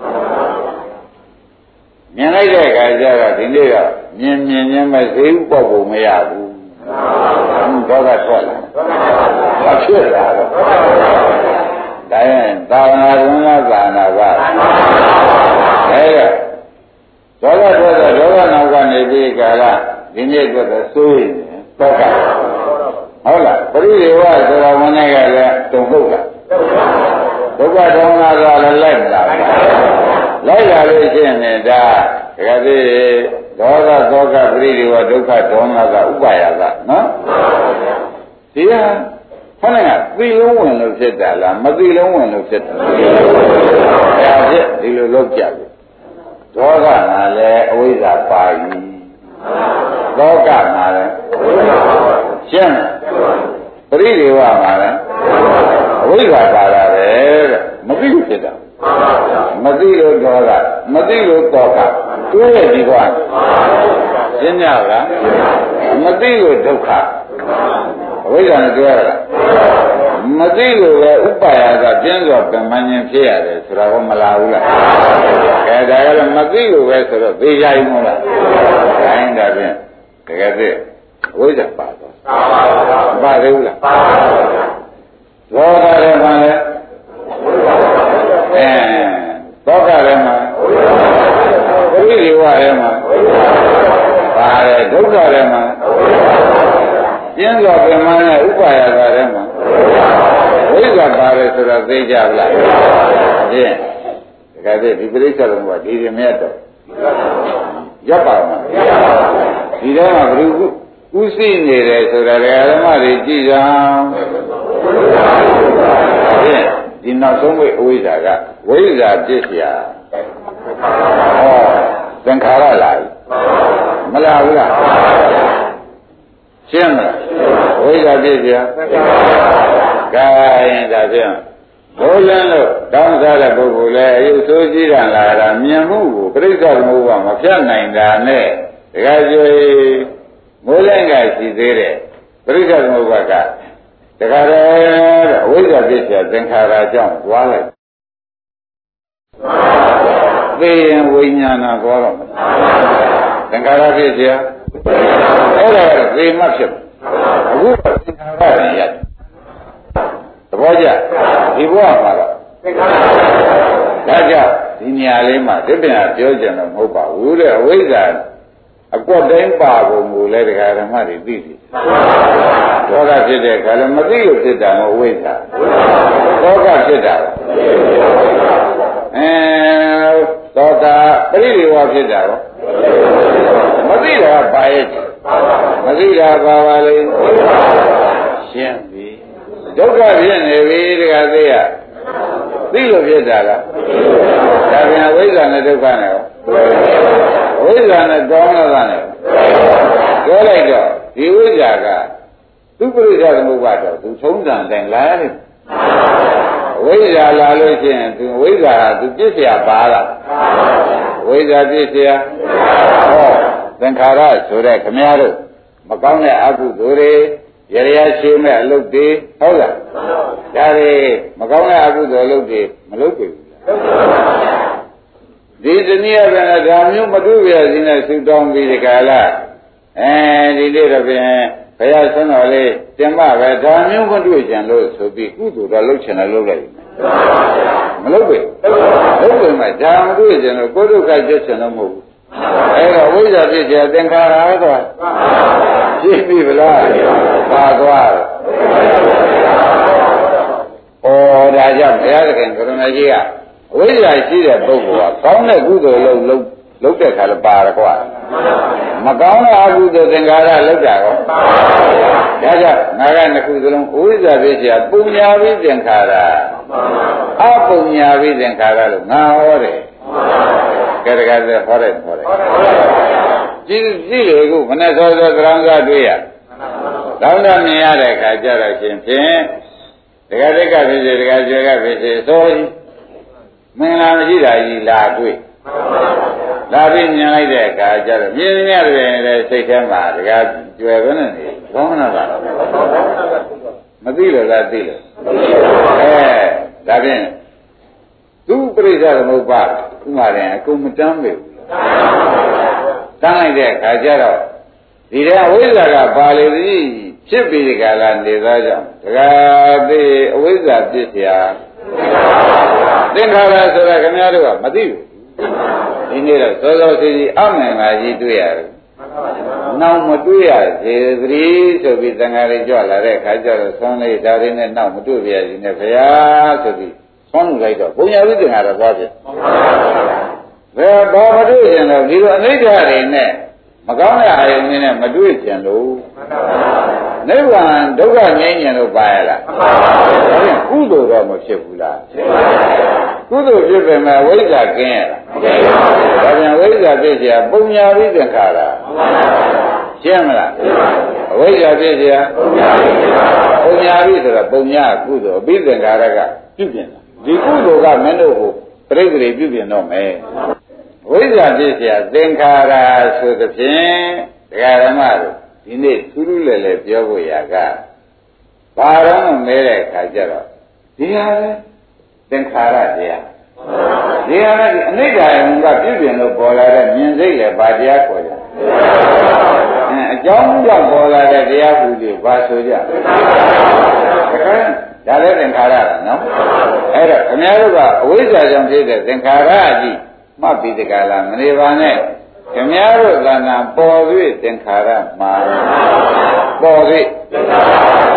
မြင်လိုက်တဲ့အခါကျတော့ဒီနေ့ကမြင်မြင်ချင်းမသိဘူးပေါ့ဖို့မရဘူးဘောကထွက်လာဘာဖြစ်လာတော့ဒါရင်သာဝနာ့တွင်လားသာနာပါအဲဒါဒေါသထွက်တဲ့ဒေါသနောက်ကနေပြီးကာလဒီနေ့အတွက်စိုးရင်တော့ကဟုတ်လားပရိဒေဝဆိုတာဝန်နဲ့ကလည်းတုံဟုတ်လားဒုက္ခဒေါမနကလည်းလိုက်မလားလိုက်လာလို့ရှိရင်ဒါတကယ်သေးဒေါသသောကပရိဒေဝဒုက္ခဒေါမနကဥပါယကနော်ဒီဟာခဏကသိလုံးဝင်လို့ဖြစ်တာလားမသိလုံးဝင်လို့ဖြစ်တာလားဒါဖြစ်ဒီလိုလုပ်ကြပြီဒေါသနာလည်းအဝိဇ္ဇာပါပြီသောကနာလည်းရှင်းပရိဒေဝမှာလည်းအဝိဇ္ဇာပါတာပဲတဲ့မသိလို့ဖြစ်တာမသိလို့ဒေါသမသိလို့သောကတွဲရဒီကွာရှင်းကြလားမသိလို့ဒုက္ခအဝိဇ္ဇာနဲ့တွဲရတာမသိလို့ပဲဥပါယကပြင်းစွာပင်မဉ္ဇဉ်ဖြစ်ရတယ်ဆိုတာကမလာဘူးလားအဲဒါကလည်းမသိလို့ပဲဆိုတော့သိကြရင်မလားဒါရင်ဒါဖြင့်တကယ်သိအဝိဇ္ဇာပါတော့ပါသေးဘူးလားပါလောကထဲမှာလည်းအဲသောကထဲမှာပရိဒီဝထဲမှာပါတယ်ဒုက္ခထဲမှာပြင်းစွာပင်မနဲ့ဥပါယကထဲမှာဇ္ဇာပါတယ်ဆိုတော့သိကြဗလားဖြင့်ဒါကြတဲ့ဒီပြိဿသမုပ္ပါဒီရင်မြတ်တော့ရပ်ပါမှာဒီထဲမှာဘယ်လိုဥသိနေတယ်ဆိုတာလေဓမ္မတွေကြည့်ကြအောင်ဖြင့်ဒီနောက်ဆုံးဝိအဝိဇ္ဇာကဝိဇ္ဇာပြစ်ရာဟောသင်္ခါရလာမလားဘူးလားရှင်းမလားဝိဇ္ဇာပြစ်ရာကဲရင်ဒါဖြင့်ဘိုးလန်းလို့တောင်းစားတဲ့ပုဂ္ဂိုလ်လည်းအယုဆိုးကြည့်တာလာတာမြင်မှုကိုပြိဿသမုပ္ပါမဖြတ်နိုင်တာနဲ့တခါကျွေးမိုးလန်းကရှိသေးတယ်ပြိဿသမုပ္ပါကတခါတည်းအဝိဇ္ဇာပြစ်ရာသင်္ခါရကြောင့်သွားလိုက်သိရင်ဝိညာဏသွားတော့မသင်္ခါရပြစ်ရာအဲ့ဒါကသိမှဖြစ်အခုသင်္ခါရရင်ရတယ်သဘောကျဒီဘဝမှာတော့ဒါကြောင့်ဒီနေရာလေးမှာဒီပြန်ပြောကြတယ်မဟုတ်ပါဘူးတဲ့အဝိဇ္ဇာအကွက်တိုင်းပါပုံကိုလည်းတရားဓမ္မတွေသိပြီဒေါသဖြစ်တဲ့ခါလည်းမသိလို့ဖြစ်တာမဟုတ်ဝိဇ္ဇာဒေါသဖြစ်တာအဲဒေါသပရိဒီဝဖြစ်တာရောမသိတာပါရဲ့မသိတာပါပါလေရှင်းပြီဒုက္ခဖြစ်နေပြီတခါသိရသိလို့ဖြစ်တာလားဒါပြန်ဝိဇ္ဇာနဲ့ဒုက္ခနဲ့ရောဝိဇ္ဇာနဲ့တောင်းလာတယ်ပြောလိုက်တော့ဒီဝိဇ္ဇာကသူပရိစ္ဆေသမုပ္ပါတော့သူထုံးစံတိုင်းလာရတယ်ဝိဇ္ဇာလာလို့ရှိရင်သူဝိဇ္ဇာကသူပြစ်เสียပါလားဝိဇ္ဇာပြစ်เสียဟောသင်္ခါရဆိုတဲ့ခမည်းတော်မကောင်းတဲ့အကုသိုလ်တွေရရရှိမဲ့အလုပ်တွေဟုတ်လားဒါတွေမကောင်းတဲ့အကုသိုလ်အလုပ်တွေမလုပ်ပြီဒီတနည်းအားဖြင့်ဒါမျိုးမတွေ့ရစီနဲ့ဆုတောင်းပြီးဒီကလာအဲဒီနေ့တော့ဖြင့်ဘုရားဆွမ်းတော်လေးတင်မပဲဒါမျိုးမတွေ့ကြံလို့ဆိုပြီးကုသိုလ်တော့လုပ်ချင်တယ်လုပ်လိုက်မလုပ်ပြီလုပ်ပြီမှဒါမတွေ့ကြံလို့ကိုယ်ဒုက္ခကျက်ချင်တော့မဟုတ်ဘူးအဲတော့ဝိဇ္ဇာဖြစ်ခြင်းသင်္ခါရတော့ရှင်းပြီဗလားပါသွားတယ်ဩဒါကြောင့်ဘုရားသခင်ကရုဏာကြီးကအဝိဇ္ဇာရှိတဲ့ပုဂ္ဂိုလ်ကကောင်းတဲ့ကုသိုလ်လုပ်လုပ်လုပ်တဲ့ခါလည်းပါရကွာမကောင်းတဲ့အကုသိုလ်သင်္ခါရလုပ်တာကောဒါကြောင့်ငါကနှစ်ခုစလုံးဝိဇ္ဇာဖြစ်ခြင်းပုညာဝိသင်္ခါရအပုညာဝိသင်္ခါရလို့ငါဟောတယ်ကဲတကယ်ဟောတယ်ဟောတယ်ကြည့်ကြည့်လေခုမနဲ့စောစောသံဃာတွေ့ရတောင်းတမြင်ရတဲ့အခါကျတော့ရှင်ဖြင့်တကယ်တကဖြစ်စေတကယ်ကျွဲကဖြစ်စေသို့မင်္ဂလာမရှိတာကြီးလာတွေ့လာပြီးမြင်လိုက်တဲ့အခါကျတော့မြင်မြင်ရတယ်လည်းစိတ်ထဲမှာတကယ်ကျွဲဘယ်နဲ့နေဘောင်းနာတာမသိလို့လားသိလို့အဲဒါဖြင့်သူပရိစ္ဆေသမုပ္ပါဥမာရင်အကုန်မတမ်းပဲတန်းလိုက်တဲ့အခါကျတော့ဒီတဲ့အဝိဇ္ဇာကပါလေသည်ဖြစ်ပြီးဒီကလာနေသားကြောင့်တကားသိအဝိဇ္ဇာပြစ်เสียသင်္ခါရဆိုတာခင်ဗျားတို့ကမသိဘူးဒီနေ့တော့စောစောစီစီအမှန်ပါကြီးတွေ့ရတယ်နောက်မတွေ့ရစေသတိဆိုပြီးသံဃာတွေကြွလာတဲ့အခါကျတော့ဆွမ်းလေးဒါတွေနဲ့နောက်မတွေ့ပြရစီနဲ့ဘုရားဆိုပြီးဆွမ်းလိုက်တော့ဘုံညာဝိသင်္ခါရသွားပြီဘယ်ဘာမတွေ့ရင်တော့ဒီလိုအနိစ္စတွေနဲ့မကောင်းတဲ့အာယုန်တွေနဲ့မတွေ့ကြလို့နိဗ္ဗာန်ဒုက္ခငြိမ်းချင်လို့ပါရလားဒါဖြင့်ကုသိုလ်တော့မဖြစ်ဘူးလားကုသိုလ်ဖြစ်ပေမဲ့ဝိဇ္ဇာကင်းရလားဒါပြန်ဝိဇ္ဇာဖြစ်เสียပုံညာဝိသင်္ခါရရှင်းမလားအဝိဇ္ဇာဖြစ်เสียပုံညာဝိဆိုတာပုံညာကုသိုလ်အဘိသင်္ခါရကပြုပြင်တာဒီကုသိုလ်ကမင်းတို့ကိုပြိတ္တိပြုပြင်တော့မယ်ဝိဇ္ဇာဖြစ်เสียသင်္ခါရဆိုသဖြင့်တရားဓမ္မတို့ဒီနေ့သူလူလည်းလည်းပြောဖို့ရကဘာတော့မဲတဲ့အခါကျတော့ဒီဟာလေသင်္ခါရတရားဒီဟာလေအနိစ္စယုံကပြည့်ပြင်လို့ပေါ်လာတဲ့မြင်စိတ်လည်းဗာတရားခေါ်ကြအဲအကြောင်းကြောင့်ပေါ်လာတဲ့တရားဟူတွေဘာဆိုကြဒါလည်းသင်္ခါရနော်အဲ့တော့ခင်ဗျားတို့ကအဝိဇ္ဇာကြောင့်ဖြစ်တဲ့သင်္ခါရအကြီးမှတ်ပြီးတကလားမနေပါနဲ့ခင်ဗျားတို့ကဏ္ဍပေါ်၍သင်္ခါရမှာပေါ်၍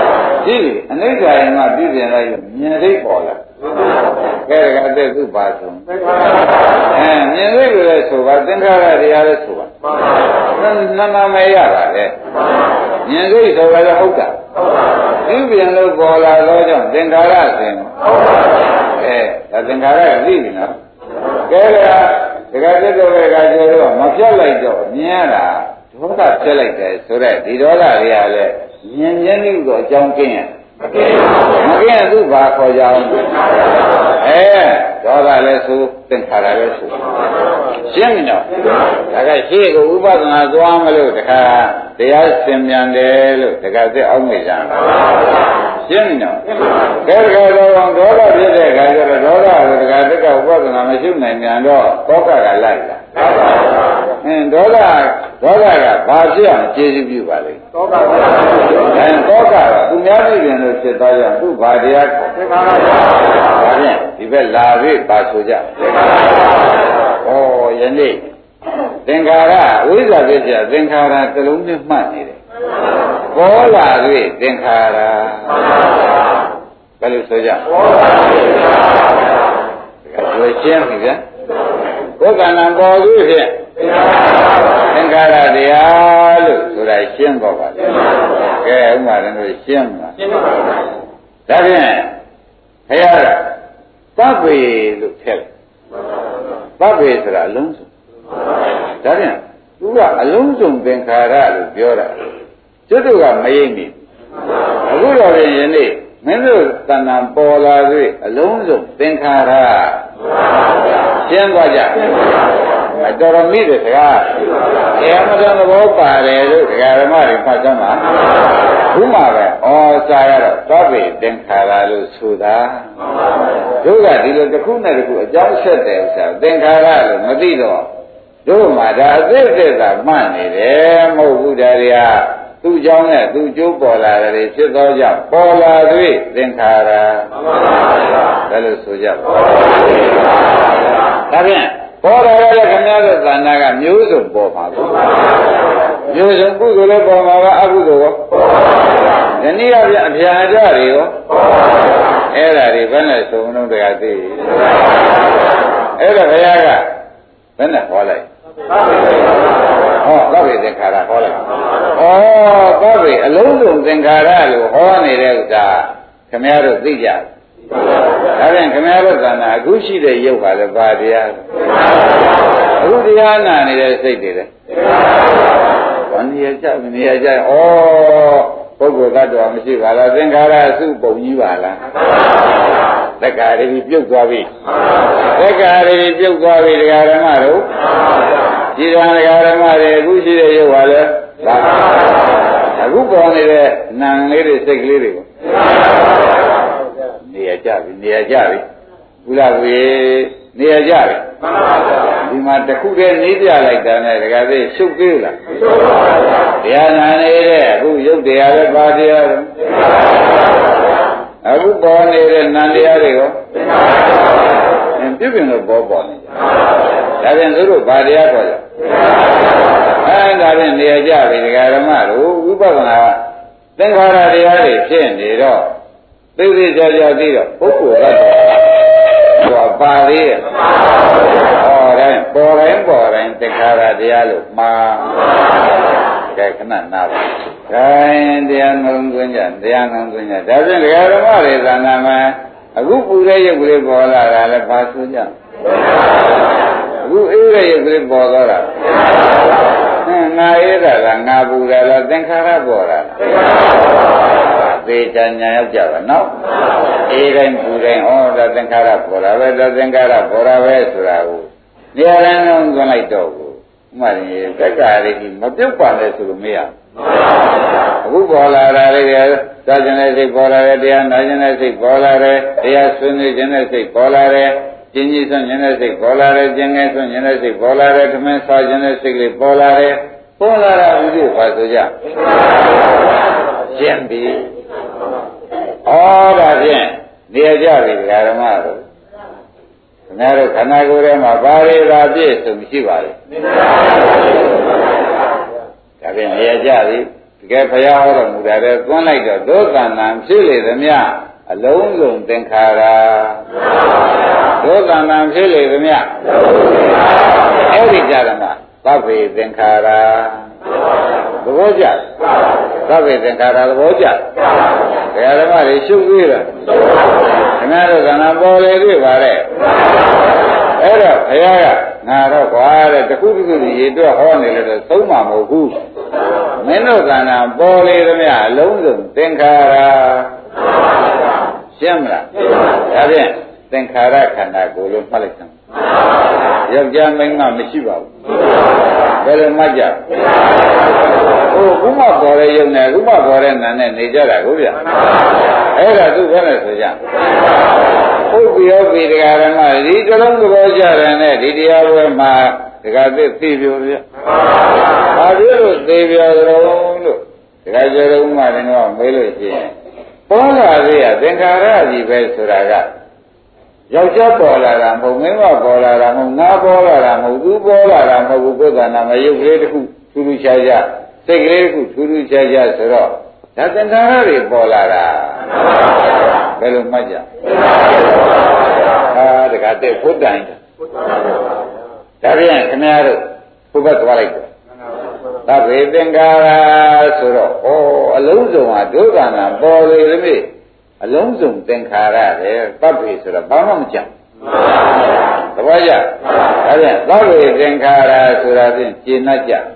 ဒီအနိစ္စရင်ကပြည့်ပြင်လိုက်မြင်သိပေါ်လာကဲကတဲ့သူပါဆုံးအဲမြင်သိလို့လဲဆိုပါသင်္ခါရတရားလဲဆိုပါနာမမရပါလေမြင်သိဆိုတာလည်းဟုတ်တာပြည့်ပြင်လို့ပေါ်လာတော့ကြောင့်သင်္ခါရဆိုရင်အဲဒါသင်္ခါရကသိပြီနော်ကဲကဒကာတက်တော့ကကျော်တော့မဖြတ်လိုက်တော့မြင်ရတာဒေါသဖြတ်လိုက်တယ်ဆိုတော့ဒီဒေါသတွေကလည်းမြင်မြင်လို့တော့အကြောင်းကင်းရမကင်းမကင်းသူ့ဘာခေါ်ကြအောင်အဲဒေါသလည်းဆိုသင်္ခါရလည်းဆိုရှင်းပြီနော်ဒါကရှေ့ကိုဥပဒနာသွားမလို့တခါတရားသင်ပြန်တယ်လို့တခါသက်အောင်မိကြတာရှင်းပြီနော်ကဲကဲတော့ဒေါသဖြစ်တဲ့အခါကျတော့ဒေါသကိုတခါတက်ကဥပဒနာမရှိနိုင်ပြန်တော့တောကကလိုက်လာအင်းဒေါသဒေါသကဘာဖြစ်အောင်ကျေစုပြုပါလိမ့်တောကအဲတောကကသူများပြည်ပြန်လို့ဖြစ်သွားကြသူ့ဘာတရားခေါ်သင်္ခါရဒါဖြင့်ဒီဘက်လာပြီပါဆိုကြသင်္ခါရဩယနေ့သင်္ခါရဝိဇ္ဇာဖြစ်ပြသင်္ခါရတစ်လုံးနဲ့မှတ်နေတယ်ပေါ်လာပြီသင်္ခါရဘယ်လိုဆိုကြပေါ်လာပြီသင်္ခါရဒါကတွေ့ရှင်းပြီဗျာကိုယ်ကံံပေါ်ပြီဖြင့်သင်္ခါရတရားလို့ဆိုတာရှင်းတော့ပါလေကဲဥမာလည်းရှင်းမှာရှင်းပါပါဒါဖြင့်ခရရသဗ္ဗေလို့ထည့်သဗ္ဗေဆိုတာအလုံးစုံဒါဖြင့်သူကအလုံးစုံသင်္ခါရလို့ပြောတာကျွတ်တို့ကမယိမ့်ဘူးအခုတော့ပြင်ယနေ့မင်းတို့တဏ္ဍာပေါ်လာပြီအလုံးစုံသင်္ခါရရှင်းသွားကြအတော်ရမိတဲ့စကားအဲမတန်သဘောပါတယ်လို့ဒကာဓမ္မတွေဖတ်သမ်းပါဘုမှာပဲဩစာရတော့သဗ္ဗေသင်္ခါရလို့ဆိုတာတို့ကဒီလိုတစ်ခုနဲ့တစ်ခုအကြောင်းဆက်တယ်ဥစ္စာသင်္ခါရလို့မသိတော့တို့မှာဒါအသက်သက်သာမှတ်နေတယ်မဟုတ်ဘူးဒါတွေကသူ့ကြောင့်နဲ့သူ့ကျိုးပေါ်လာတယ်ဖြစ်သောကြောင့်ပေါ်လာသည်သင်္ခါရဘယ်လိုဆိုကြပါဒါဖြင့်ပေါ်လာတဲ့ခင်ဗျားတို့သဏ္ဍာန်ကမျိုးစုံပေါ်ပါဘူးမျိုးစုံကုသိုလ်လည်းပေါ်မှာပါအကုသိုလ်ရောဒီနည်းအားဖြင့်အဖျားကြတွေရောအဲ့ဒါတွေဘယ်နဲ့သုံးလုံးတကသိအဲ့ဒါဘုရားကဘယ်နဲ့ဟောလိုက်ဟောသဗ္ဗေသင်္ခါရဟောလိုက်ဩသဗ္ဗေအလုံးစုံသင်္ခါရလို့ဟောနေတဲ့ဥစ္စာခင်ဗျားတို့သိကြဒါဖြင့်ခင်ဗျားတို့ကဏ္ဍအခုရှိတဲ့ရုပ်ပါလေဘာတရားအခုတရားနာနေတဲ့စိတ်တွေလေဘာနေရာကြမနေရာကြဩပုဂ္ဂိုလ်သတ္တဝါမရှိပါလားသင်္ခါရအစုပုံကြီးပါလားသက္ကာရိပြုတ်သွားပြီသက္ကာရိပြုတ်သွားပြီတရားဓမ္မတို့ဒီဓမ္မတရားဓမ္မတွေအခုရှိတဲ့ရုပ်ပါလေအခုပေါ်နေတဲ့နာမ်လေးတွေစိတ်ကလေးတွေကိုနေရာကြပြီနေရာကြပြီဘုရားကြီးနေရာကြပြီဒီမှာတစ်ခုတည်းနေပြလိုက်တာနဲ့တကယ်သေးရှုပ်သေးလားတရားနာနေတဲ့အခုရုပ်တရားပဲပါတရားတော့အခုပေါ်နေတဲ့နံတရားတွေရောပြုပြင်လို့ပေါ်ပေါ်နေကြဒါပြန်သူတို့ဘာတရားခေါ်ကြအဲဒါဖြင့်နေရာကြပြီဒကာဓမ္မတို့ဝိပဿနာသင်္ခါရတရားတွေဖြစ်နေတော့သိသိကြကြသိတော့ပုဂ္ဂိုလ်ကတော့ပါသေးရဲ့ဟောတိုင်းပေါ်တိုင်းပေါ်တိုင်းသင်္ခါရတရားလို့မှာကဲခဏနာပါခိုင်းတရားနှလုံးသွင်းကြတရားနှလုံးသွင်းကြဒါဖြင့်ဒကာဓမ္မတွေသံဃာမှာအခုပူတဲ့ရုပ်ကလေးပေါ်လာတာလည်းပါဆိုကြအခုအေးတဲ့ရုပ်ကလေးပေါ်သွားတာဟင်းငါအေးတာလားငါပူတာလားသင်္ခါရပေါ်တာသေချာညာရောက်ကြပါနော်အေးတိုင်းပူတိုင်းဩဒါသင်္ခါရပေါ်တာပဲဒါသင်္ခါရပေါ်တာပဲဆိုတာကိုနေရာတိုင်းလုံးသွင်းလိုက်တော့ကိုဥမာရင်တက္ကာရိမပြုတ်ပါနဲ့ဆိုလို့မရအခုပေါ်လာတာလေသာကျင်တဲ့စိတ်ပေါ်လာတယ်တရားနာကျင်တဲ့စိတ်ပေါ်လာတယ်တရားဆွေးနွေးကျင်တဲ့စိတ်ပေါ်လာတယ်ကျင်ကြီးဆွကျင်တဲ့စိတ်ပေါ်လာတယ်ကျင်ငယ်ဆွကျင်တဲ့စိတ်ပေါ်လာတယ်သမင်းဆွကျင်တဲ့စိတ်လေးပေါ်လာတယ်ပေါ်လာတာဥဒိပါဆိုကြကျင်ပြီဩဒါဖြင့်နေရာကြပြီဓမ္မတို့ခင်ဗျားတို့ခန္ဓာကိုယ်ထဲမှာဘာတွေသာပြည့်စုံရှိပါလဲဒါဖြင့်နေရာကြပြီကယ်ဘုရားဟောတော်မူတာတဲ့သွန်းလိုက်တော့ဒုက္ခနာဖြစ်လေသမျှအလုံးစုံသင်္ခါရဒုက္ခနာဖြစ်လေသမျှအဲ့ဒီကြရမှာသဗ္ဗေသင်္ခါရသဘောကျသဗ္ဗေသင်္ခါရသဘောကျဘုရားဓမ္မတွေရှုပ်သေးတယ်ခင်ဗျားတို့ကဏ္ဍပေါ်လေတွေ့ပါတဲ့အဲ့တော့ဘုရားကငါတော့ကွာတဲ့တခုတခုရေတွက်ဟောနေလို့တော့သုံးမှာမဟုတ်ဘူးမင်းတို့ကဏ္ဍပေါ်လေသမျှအလုံးစုံသင်္ခါရရှင်းမလားဒါဖြင့်သင်္ခါရခန္ဓာကိုယ်လို့မှတ်လိုက်စမ်းယောက်ျားမိန်းမမရှိပါဘူးဘယ်လိုမှတ်ကြဟိုခုမှပေါ်တဲ့ယုံနဲ့ခုမှပေါ်တဲ့နာနဲ့နေကြတာကိုဗျအဲ့ဒါသူဘယ်နဲ့ဆိုကြဟုတ်ပြီဟုတ်ပြီတရားဓမ္မဒီတလုံးသဘောကြတယ်နဲ့ဒီတရားပွဲမှာတရားသစ်သိပြောဗျဘာဖြစ်လို့သိပြောကြတော့လို့တရားကျော်တော်မှလည်းတော့မေးလို့ရှိရင်ပေါ်လာသေးရသင်္ခါရကြီးပဲဆိုတာကယောက်ျားပေါ်လာတာမဟုတ်မိန်းမပေါ်လာတာမဟုတ်ငါပေါ်လာတာမဟုတ်သူပေါ်လာတာမဟုတ်ဘူးကိုယ်ကနာမယုတ်ကလေးတစ်ခုထူးထူးခြားခြားစိတ်ကလေးတစ်ခုထူးထူးခြားခြားဆိုတော့ဒါသင်္ခါရတွေပေါ်လာတာဘယ်လိုမှတ်ကြဟာတခါတည်းဖုတ်တိုင်ဒါပြန်ခင်ဗျားတို့ဘုဘသွားလိုက်တယ်သဗ္ဗေသင်္ခါရဆိုတော့ဩအလုံးစုံဟာဒုက္ခနာပေါ်လေသမိအလုံးစုံသင်္ခါရပဲသဗ္ဗေဆိုတော့ဘာမှမကြောက်သဘောကျဒါပြန်သဗ္ဗေသင်္ခါရဆိုတာဖြင့်ရှင်းတတ်ကြ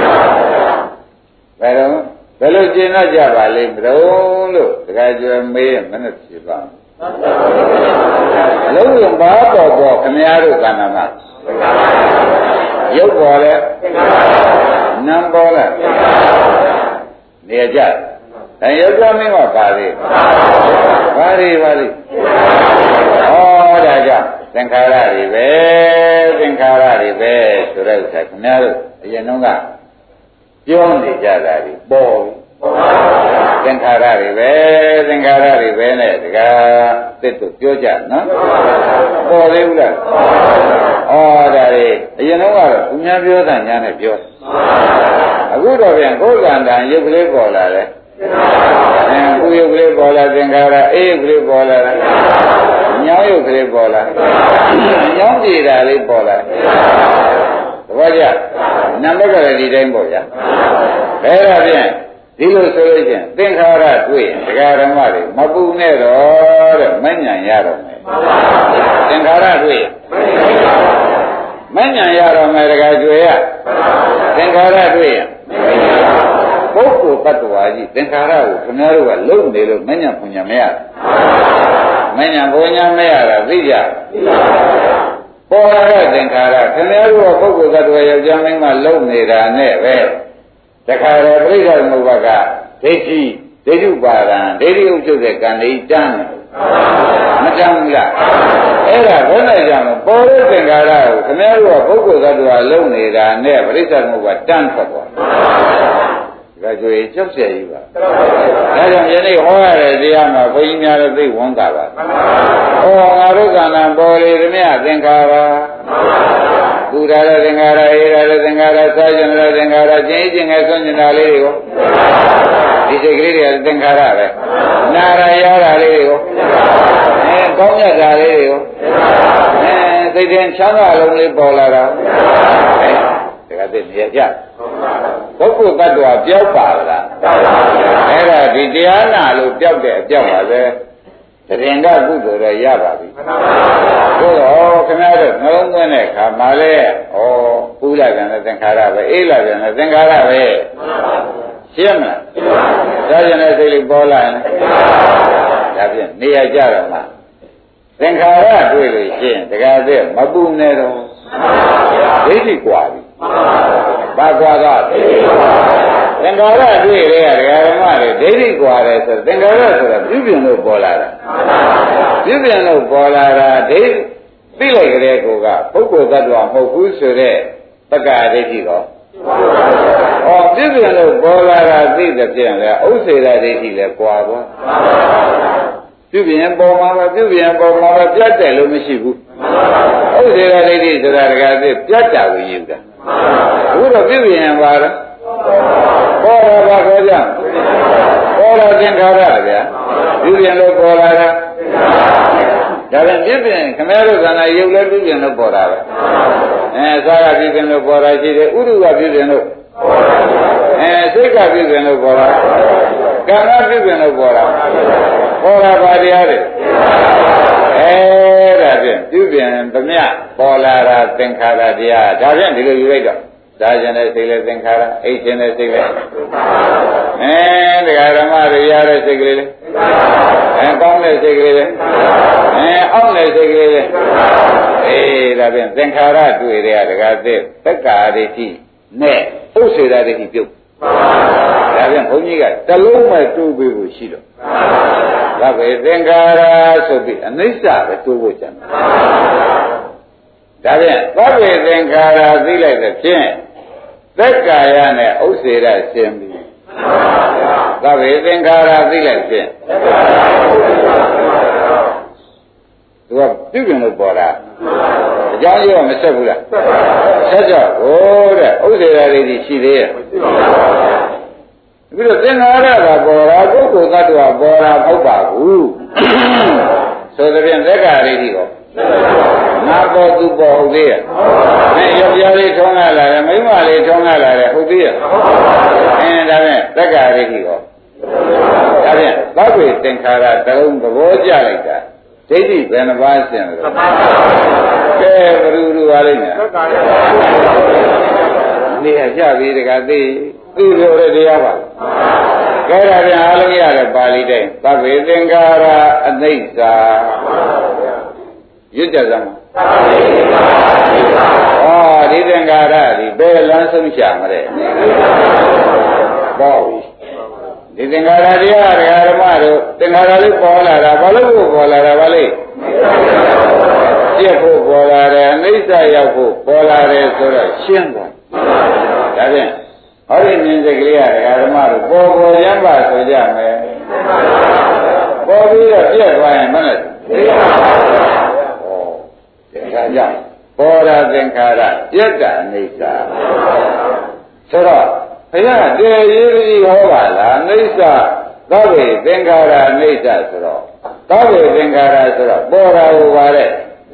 ဘယ်တော့ဘယ်လိုရှင်းတတ်ကြပါလိမ့်မလို့လို့တခါကျွေးမေးရင်မနဲ့ဖြစ်ပါအလုံးစုံဘာပေါ်ပေါ်ခမည်းတော်ကဏ္ဍမှာရုပ်ပေါ်လဲနာမ်ပေါ်လဲနေကြအဲရုပ်ကမင်းကပါလေပါလေပါလေဩဒါကြောင့်သင်္ခါရတွေပဲသင်္ခါရတွေပဲဆိုတဲ့ဥစ္စာခင်ဗျားတို့အရင်တော့ကပြောနေကြတာဒီပေါ်သင်္ခါရတွေပဲသင်္ခါရတွေပဲနဲ့တကားတစ်တို့ပြောကြနော်ပေါ်သေးဘူးလားဩဒါတွေအရင်တော့ကတော့သူများပြောတာညာနဲ့ပြောအခုတော့ပြန်ကိုယ်ကံတန်ရုပ်ကလေးပေါ်လာတယ်အဲကိုယ်ရုပ်ကလေးပေါ်လာသင်္ခါရအေးရုပ်ကလေးပေါ်လာတယ်ညောင်းရုပ်ကလေးပေါ်လာညောင်းကြည်တာလေးပေါ်လာသဘောကျနံပါတ်ကလည်းဒီတိုင်းပေါ့ဗျာအဲဒါဖြင့်ဒီလိုဆိုလို့ချင်းသင်္ခါရတွေ့ရင်ဒကာဓမ္မတွေမပူနဲ့တော့တဲ့မဉဏ်ရတော့မယ်သင်္ခါရတွေ့ရင်မဉဏ်ရတော့မယ်ဒကာကျွေရသင်္ခါရတွေ့ရင်ပုဂ္ဂိုလ်တ attva ကြီးသင်္ခါရကိုခင်ဗျားတို့ကလုံနေလို့မဉဏ်ဖွညာမရမဉဏ်ဖွညာမရတာသိကြပေါ်လာတဲ့သင်္ခါရခင်ဗျားတို့ကပုဂ္ဂိုလ်တ attva ယောက်ျားမင်းမလုံနေတာနဲ့ပဲတခါရပြိဿသမုပ္ပါကဒိဋ္ဌိဒိဋ္ဌုပါဒံဒိဋ္ဌိဥစ္စုတဲ့ကံလေးတန်းတယ်မတန်းဘူးလားအဲ့ဒါဘယ်နဲ့ကြောင့်ပေါ်တဲ့သင်္ခါရကိုခင်ဗျားတို့ကပုဂ္ဂိုလ်သတ္တဝါလုံနေတာနဲ့ပြိဿသမုပ္ပါတန်းထွက်သွားဒါကြွေကြောက်เสียကြီးပါဒါကြောင့်ယနေ့ဟောရတဲ့တရားမှာဘုန်းကြီးများလည်းသိဝန်တာပါဩငါတို့ကံနာပေါ်လေသမျှသင်္ခါရသူရတဲ့သင်္ခါရအေးရတဲ့သင်္ခါရစာကျင်တဲ့သင်္ခါရကျင်းကျင်ငယ်ဆွညင်တာလေးတွေကိုဒီစိတ်ကလေးတွေကသင်္ခါရပဲနာရရတာလေးတွေကိုအဲကောင်းမြတ်တာလေးတွေကိုအဲသိတဲ့ချမ်းသာလုံးလေးပေါ်လာတာအဲဒါကသိမြင်ကြပုဂ္ဂိုလ်တ attva ပြောက်ပါလားအဲ့ဒါဒီတရားနာလို့ပြောက်တဲ့အပြောက်ပါပဲတရင်ကကုသိုလ်တော့ရပါပြီသို့တော့ခင်ဗျားတို့နှလုံးသွင်းတဲ့အခါမှာလေဩပူလာပြန်တဲ့သင်္ခါရပဲအေးလာပြန်တဲ့သင်္ခါရပဲရှင်းမလားဒါကြတဲ့စိတ်လေးပေါ်လာရင်ဒါဖြင့်နေရာကြတော့မှသင်္ခါရတွေ့လို့ရှင်းတခါတည်းမပူနဲ့တော့ဒိဋ္ဌိကွာပြီဘာကွာတော့သင်္ခါရတွေ့လေဒကာဓမ္မတွေဒိဋ္ဌိကွာတယ်ဆိုသင်္ခါရဆိုတာပြုပြင်လို့ပေါ်လာတာပြုပြင်လို့ပေါ်လာတာဒိဋ္ဌိသိလိုက်ကြတဲ့ကိုကပုဂ္ဂိုလ်သတ္တဝါမဟုတ်ဘူးဆိုတဲ့တက္ကရာဒိဋ္ဌိတော့ဩပြုပြင်လို့ပေါ်လာတာသိတဲ့ပြန်လေဥစ္စေရဒိဋ္ဌိလည်းကွာသွားပြုပြင်ပေါ်မှာပဲပြုပြင်ပေါ်မှာပဲပြတ်တယ်လို့မရှိဘူးဥစ္စေရဒိဋ္ဌိဆိုတာတကယ်သိပြတ်တာကိုယူတာအခုတော့ပြုပြင်ပါတော့ပေါ်တာပါပဲကြပေါ်လာသင်္ခါရဗျာပြုပြင်လို့ပေါ်လာတာဒါပြန်ပြုပြင်ခမဲတို့ကနာရုပ်လည်းပြုပြင်လို့ပေါ်တာပဲအဲစားကပြုပြင်လို့ပေါ်တာရှိတယ်ဥဒုကပြုပြင်လို့အဲစိတ်ကပြုပြင်လို့ပေါ်တာကံကပြုပြင်လို့ပေါ်တာပေါ်တာပါတရားတွေအဲဒါဖြင့်ပြုပြင်သမျှပေါ်လာတာသင်္ခါရတရားဒါဖြင့်ဒီလိုယူလိုက်တော့ဒါကျင်တဲ့စိတ်လည်းသင်္ခါရအိတ်ကျင်တဲ့စိတ်လည်းအဲတရားဓမ္မတွေရတဲ့စိတ်ကလေးအဲကောင်းတဲ့စိတ်ကလေးအဲအောင့်တဲ့စိတ်ကလေးအေးဒါဖြင့်သင်္ခါရတွေ့တဲ့တရားသစ်သက္ကာဒိဋ္ဌိနဲ့ဥစ္စေတာဒိဋ္ဌိပြုတ်ဒါဖြင့်ဘုန်းကြီးကတလုံးမဲ့တူးပေးဖို့ရှိတော့ဒါပဲသင်္ခါရဆိုပြီးအနိစ္စပဲတူးဖို့ကြံဒါဖြင့်သဗ္ဗေသင်္ခါရသိလိုက်တဲ့ဖြင့်သက္ကာယနဲ့ဥစ္စေရရှင်းပြီသဗ္ဗေသင်္ခါရသိလိုက်ဖြင့်သူကပြုပြင်လို့ပေါ်တာအကြောင်းရမဆက်ဘူးလားဆက်ကြဟိုတဲ့ဥစ္စေရလေးကြီးရှိသေးရဲ့ပြီးတော့သင်္ခါရကပေါ်တာပုဂ္ဂိုလ်သတ္တဝါပေါ်တာမဟုတ်ပါဘူးဆိုတဲ့ဖြင့်သက္ကာလေးကြီးဟောငါပေါ်သူပေါ်ဟုတ်သေးရဲ့အဲယောက်ျားလေးထုံးလာလာတယ်မိန်းမလေးထုံးလာလာတယ်ဟုတ်သေးရဲ့အဲဒါဖြင့်သက္ကာလေးကြီးဟောဒါဖြင့်သဗ္ဗေသင်္ခါရတလုံးသဘောကျလိုက်တာဒိဋ္ဌိဘယ်နှပါးရှင်းလဲကဲဘယ်လိုလိုပါလိမ့်မယ်နေရကြပြီတကသိသိလို့ရတရားပါကဲဒါပြန်အားလုံးရတယ်ပါဠိတိုင်းသဗ္ဗေသင်္ခါရအနိစ္စရွတ်ကြစမ်းဟောဒီသင်္ခါရဒီဘယ်လမ်းဆုံးချမလဲပေါ့ဒီသင်္ခါရတရားဓမ္မတို့သင်္ခါရလေးပေါ်လာတာဘာလို့ပေါ်လာတာဘာလဲပြည့်ဖို့ပေါ်လာတယ်အနိစ္စရောက်ဖို့ပေါ်လာတယ်ဆိုတော့ရှင်းသွားဒါဖြင့်ဟောဒီမြင်စိတ်ကလေးကဓမ္မတို့ပေါ်ပေါ်ရမ်းပါဆိုကြမယ်ပေါ်ပြီးတော့ပြည့်သွားရင်မနဲ့သိပါဘူးဟောဒါကြောင့်ပေါ်လာသင်္ခါရပြတ်တာအနိစ္စဆိုတော့ဘုရားတည်ရည်ကြီးဟောပါလားအနိစ္စသဗ္ဗေသင်္ခါရအနိစ္စဆိုတော့သဗ္ဗေသင်္ခါရဆိုတော့ပေါ်တာဟောပါတဲ့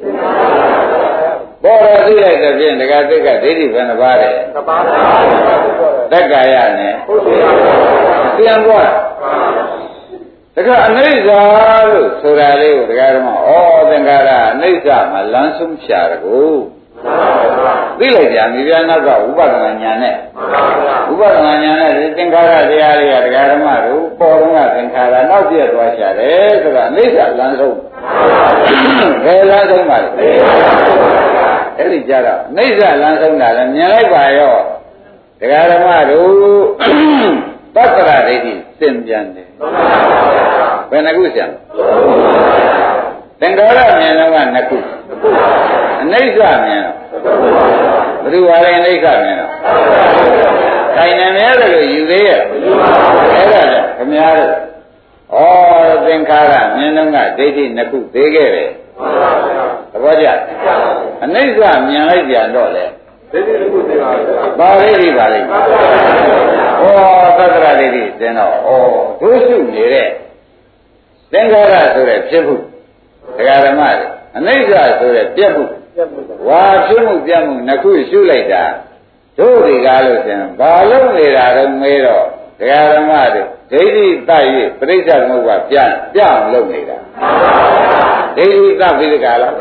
ပေါ်တာသိလိုက်တဲ့ဖြင့်ဒကာသိက္ခဒိဋ္ဌိဘယ်နှပါးတဲ့သပါးသက္ကာယနဲ့ပြန်သွားတကအနိစ္စလို့ဆိုတာလေးကိုဒကာဓမ္မဩသင်္ခါရအနိစ္စမှာလမ်းဆုံးဖြာတကူသိလိုက်ကြမိဗျာနောက်ကဥပဒနာညာနဲ့ဥပဒနာညာနဲ့ဒီသင်္ခါရတရားတွေကဒကာဓမ္မတို့ပေါ်တော့ကသင်္ခါရနောက်ပြည့်သွားရှာတယ်ဆိုတာအနိစ္စလမ်းဆုံးဘယ်လမ်းဆုံးပါလဲအဲ့ဒီကြတော့အနိစ္စလမ်းဆုံးတာလည်းမြင်လိုက်ပါရောဒကာဓမ္မတို့သတ္တရဒိဋ္ဌိသင်ပြန်တယ်ဘယ်နှခုရှင်းသင်္ခါရမြင်တော့ကနှစ်ခုအနိစ္စမြင်တော့ဘယ်သူပါလဲအနိစ္စမြင်တော့တိုင်နေတယ်လို့ယူသေးရဲ့အဲ့ဒါလေခမည်းတော်ဩသင်္ခါရမြင်တော့ကဒိဋ္ဌိနှစ်ခုသေးခဲ့တယ်သဘောကျအနိစ္စမြင်လိုက်ပြန်တော့လေဒိဋ္ဌိတစ်ခုသိပါဘူးပါဠိဒီပါဠိဩသတ္တရဒိဋ္ဌိသင်တော့ဩဒုစုနေတဲ့သင်္ခါရဆိုတဲ့ဖြစ်မှုဒကာဓမ္မတွေအနိစ္စဆိုတဲ့ပြက်မှုဝါဖြစ်မှုပြက်မှုနှစ်ခုရှုလိုက်တာတို့ဒီကားလို့ရှင်ဘာလို့နေတာတော့မေးတော့ဒကာဓမ္မတွေဒိဋ္ဌိတိုက်၍ပြိဿသမုပ္ပါပြန်ပြောင်းလုပ်နေတာဒိဋ္ဌိသပိဒကလား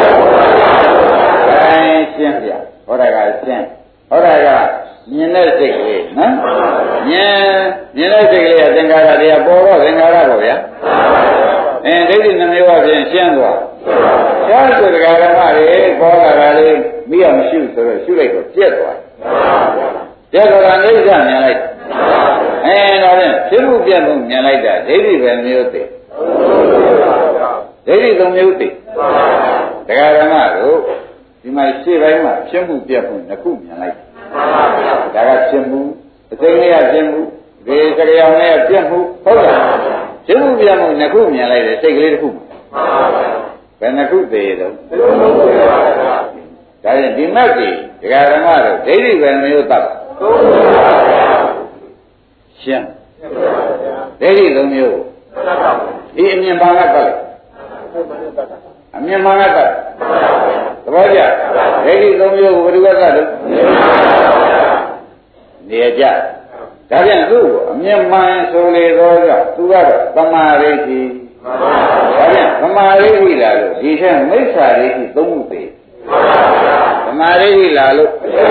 အဲရှင်းပြဟောတာကရှင်းဟောတာကမြင်တဲ့စိတ်ကလေးနော်မြင်မြင်တဲ့စိတ်ကလေးကသင်္ခါရတရားပေါ်တော့သင်္ခါရပေါ့ဗျာအဲဒိဋ္ဌိနှမျိုးအပြင်ရှင်းသွားရှင်းဆိုဒကာဓမ္မတွေပေါ်လာတာလေးမိအောင်ရှုဆိုတော့ရှုလိုက်တော့ပြက်သွားပြက်တော့အိဋ္ဌမြင်လိုက်အဲဒါဖြင့်ဖြစ်မှုပြက်မှုမြင်လိုက်တာဒိဋ္ဌိပဲမျိုးသိဒိဋ္ဌိသုံးမျိုးသိဒကာဓမ္မတို့ဒီမှာရှေ့ပိုင်းမှာဖြစ်မှုပြက်မှုနှစ်ခုမြင်လိုက်ဒါကဖြစ်မှုအစိမ်းလေးကဖြစ်မှုဒီစကြရောင်လေးကပြက်မှုဟုတ်လားဖြစ်မှုပြက်မှုနှစ်ခုမြင်လိုက်တယ်စိတ်ကလေးတစ်ခုဘယ်နှစ်ခုသေးတော့ဒါရင်ဒီမက်ကြီးဒကာဓမ္မတို့ဒိဋ္ဌိပဲမျိုးသတ်ရှင်းဒိဋ္ဌိသုံးမျိုးဒီအမြင်ပါကတ်တယ်အမြင်ပါကတ်တယ်သဘောကျဒိဋ္ဌိသုံးမျိုးကိုဘယ်သူကတ်တယ်နေရကြဒါပြန်သူ့ကိုအမြင်မှန်ဆိုလေတော့ကြောင့်သူကတော့သမာဓိရှိဒါပြန်သမာဓိရှိလာလို့ဒီထဲမိစ္ဆာဓိရှိသုံးခုသေးသမာဓိရှိလာလို့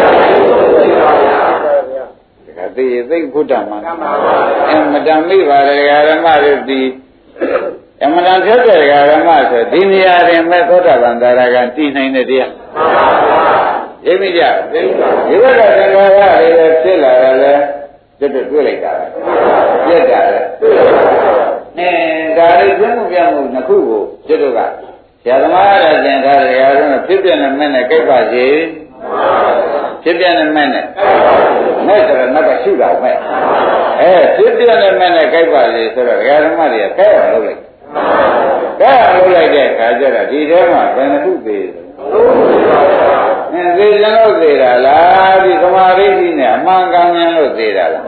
ဒါကသိသိဘုဒ္ဓမှာအမတန်မိပါတယ်ဓမ္မတွေဒီအမတန်ဖြစ်တဲ့ဓမ္မဆိုဒီနေရာတွင်မဲ့သောတာပန်တရားကတည်နိုင်တဲ့တရားရိပ်မိကြဒီဘက်ကသင်္ခါရတွေဖြစ်လာတယ်လေကျွတ်တွေ့လိုက်တာပြက်တာလေအဲဒါလေးသိမှုပြမှုနှစ်ခုကိုကျွတ်တို့ကဆရာသမားရတဲ့သင်္ခါရတွေအားလုံးဖြစ်ပြနေမဲ့နဲ့ကြိုက်ပါစေဖြစ်ပြနေမဲ့နဲ့မဲ့ဆိုတော့နောက်ကရှုတာမဲ့အဲဖြစ်ပြနေမဲ့နဲ့ကြိုက်ပါစေဆိုတော့ဓမ္မတွေကကြိုက်အောင်လုပ်လိုက်ကြိုက်အောင်လုပ်လိုက်တဲ့အခါကျတော့ဒီထဲမှာဘယ်နှခုသေးလဲအဲသေခြင်းလို့သေးတာလားဒီသမာဓိရှိနဲ့အမှန်ကန်ဉာဏ်လို့သေးတာလား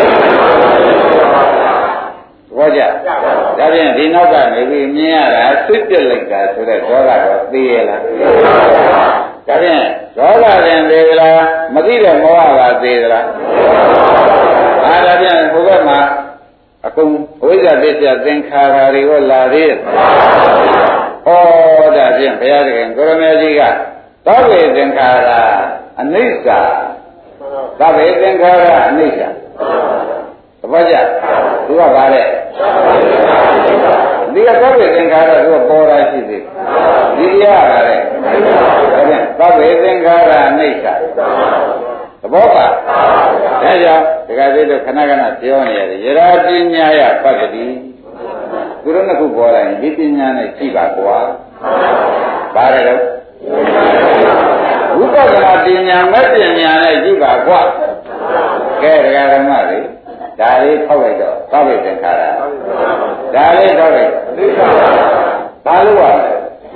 ဘောကြဒါဖြင့်ဒီနောက်ကနေပြီးမြင်ရတာဆွတ်ပြစ်လိုက်တာဆိုတော့ဒေါသတော့သေးရလားဒါဖြင့်ဒေါသရင်သေးသလားမသိတဲ့မောဟကသေးသလားအားဒါဖြင့်ဘုရားမှာအကုန်ဝိဇ္ဇာသစ္စာသင်္ခါရတွေကိုလာသေးတယ်ဩဒါဖြင့်ဘုရားသခင်ကိုရမေကြီးကသဗ္ဗေသင်္ခါရအနိစ္စသဗ္ဗေသင်္ခါရအနိစ္စသဘောကျသူကပါတဲ့ဒီကသဗ္ဗေသင်္ခါရသူကပေါ်လာရှိသေးဒီတရားကလည်းဒါဖြင့်သဗ္ဗေသင်္ခါရအနိစ္စသဘောပါဒါကြောင့်ဒကာသေးတို့ခဏခဏပြောနေရတယ်ယရာပညာယပတ္တိသူတို့နှစ်ခုပေါ်လာရင်ဒီပညာနဲ့ကြည့်ပါကွာပါတယ်တော့ဝိပဿနာပညာမဲ့ပညာနဲ့ကြည့်ပါကွာကဲဒကာဓမ္မတွေဒါလေးထောက်လိုက်တော့သဗ္ဗေသင်္ခါရဒါလေးထောက်လိုက်ဘာလို့ပါလဲ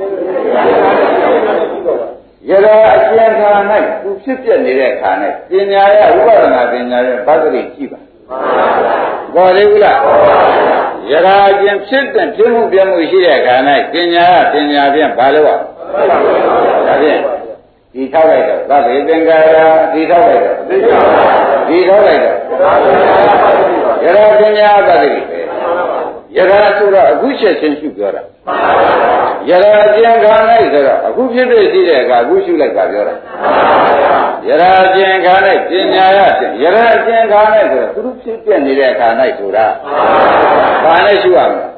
ယရာအကျဉ်းခါ၌သူဖြစ်ပြနေတဲ့ခါ၌ပညာရဝိပဿနာပညာရပတ္တိကြည့်ပါဘောလေးဘူးလားယရာအကျဉ်းဖြစ်တဲ့ဖြစ်မှုပြမှုရှိတဲ့ခါ၌ပညာရပညာဖြင့်ဘာလို့ပါဒါဖြင့်ဒီထောက်လိုက်တော့သဗ္ဗေသင်္ခါရဒီထောက်လိုက်တော့ဒီထောက်လိုက်တော့ယရာပညာပတ္တိပဲယရာဆိုတော့အခုချက်ချင်းရှုပြောတာယရာကျင်ခါ၌ဆိုတော့အခုဖြစ်ဖြစ်ရှိတဲ့အခါအခုရှုလိုက်တာပြောတာယရာကျင်ခါ၌ပညာရယရာကျင်ခါ၌ဆိုတော့သူတို့ဖြစ်ပြနေတဲ့အခါ၌ဆိုတာဘာနဲ့ရှုရမလဲ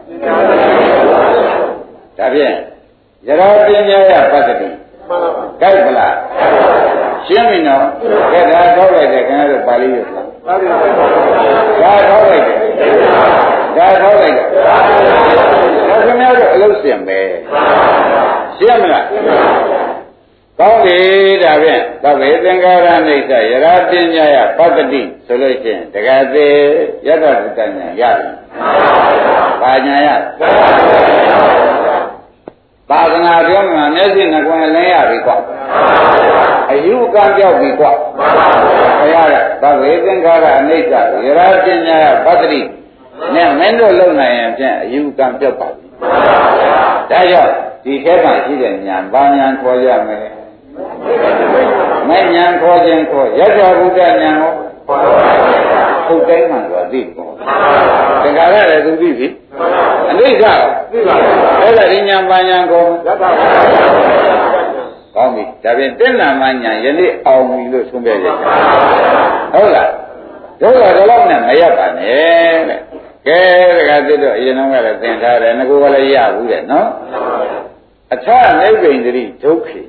ဒါဖြင့်ယရာပညာရပတ္တိကြိုက်ပလားရှင်းပြီနော်ကဲဒါထောက်လိုက်တယ်ခင်ဗျားတို့ပါဠိရလားဒါထောက်လိုက်တယ်ဒါထောက်လိုက်တယ်ဒါခင်ဗျားတို့အလုပ်စင်ပဲရှင်းမလားကောင်းပြီဒါဖြင့်သဗ္ဗေသင်္ခါရနိစ္စယရာပညာယပတ္တိဆိုလို့ရှိရင်တက္ကသိယတ္တပတ္တညာရတယ်ဘာညာရသာသနာပြောမှာမျက်စိနှကွယ်လင်းရပြီကွာအယူကံပြောက်ပြီကွာဘုရားကသဗ္ဗေသင်္ခါရအနိစ္စယရာပညာယပတ္တိနဲ့မင်းတို့လုံနိုင်ရင်ဖြင့်အယူကံပြောက်ပါပြီဒါကြောင့်ဒီထဲမှာရှိတဲ့ညာဘာညာခေါ်ကြမယ်မဲ့ညာခေါ်ခြင်းခေါ်ယတ္တဘုဒ္ဓညာဟောဟုတ်တိုင်းမှဆိုသိပေါ့တခါရလည်းသူသိပြီအနိစ္စသိပါဘူးအဲ့ဒါဒီညာဘာညာခေါ်ယတ္တကောင်းပြီဒါဖြင့်တဏ္ဍာမညာယနေ့အောင်ပြီလို့ဆုံးဖြတ်ရတယ်ဟုတ်လားတို့ကတော့နဲ့မရပါနဲ့တဲ့ကဲတခါသိတော့အရင်တော့ကလည်းသင်ထားတယ်ငါကလည်းရဘူးတဲ့နော်အထနိဗ္ဗိန္ဒတိဒုက္ခေ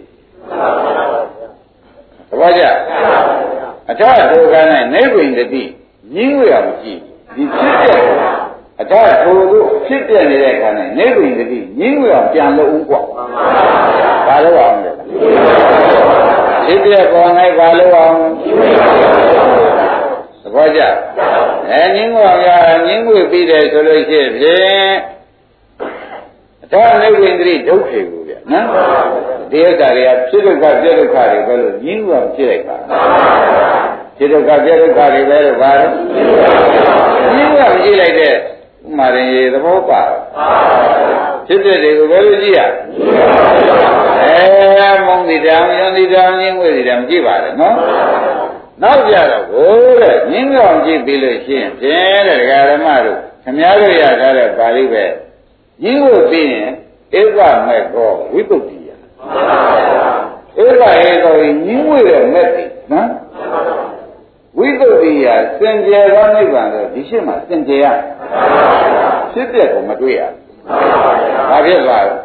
သဘောကျအထဒုက္ခနဲ့နိဗ္ဗိန္ဒတိညင်းဝရမကြည့်ဒီဖြစ်တဲ့အထထိုတို့ဖြစ်ပြနေတဲ့အခါနဲ့နိဗ္ဗိန္ဒတိညင်းဝရပြန်လို့ဦးกว่าဘာလို့အောင်လဲဖြစ်ပြပေါ်၌ဘာလို့အောင်သဘောကျအဲညင်းဝရညင်းဝပြီးတယ်ဆိုလို့ရှိရင်အထနိဗ္ဗိန္ဒတိဒုက္ခေကိုဗျနော်ဒီဥစ္စာတွေကဖြစ်ဒုက္ခပြဒုက္ခတွေပဲလို့ညင်းဝဖြစ်လိုက်ပါဖြစ်ဒုက္ခပြဒုက္ခတွေပဲလို့ဘာလို့ညင်းဝသဘောပါဖြစ်တဲ့တွေကိုဘယ်လိုကြည့်ရအဲမုံတိတံယံတိတံငင်းဝေတိတံကြည့်ပါလေနော်နောက်ကြတော့ဘိုးတဲ့ငင်းကောင်ကြည့်ပြီးလို့ရှိရင်ဖြင့်တဲ့ဒကာဓမ္မတို့ခင်ဗျားတို့ရထားတဲ့ပါဠိပဲငင်းဝေပြီးရင်ဧကမဲ့ကောဝိပုတ္တိယဧကဧကောငင်းဝေတဲ့မဲ့တိနော်ဝိသုဒ္ဓိယစင်ကြယ်သောနိဗ္ဗာန်ဆိုဒီရှိမှစင်ကြယ်ရဖြစ်တဲ့ကိုမတွေ့ရဘာဖြစ်သွားလဲ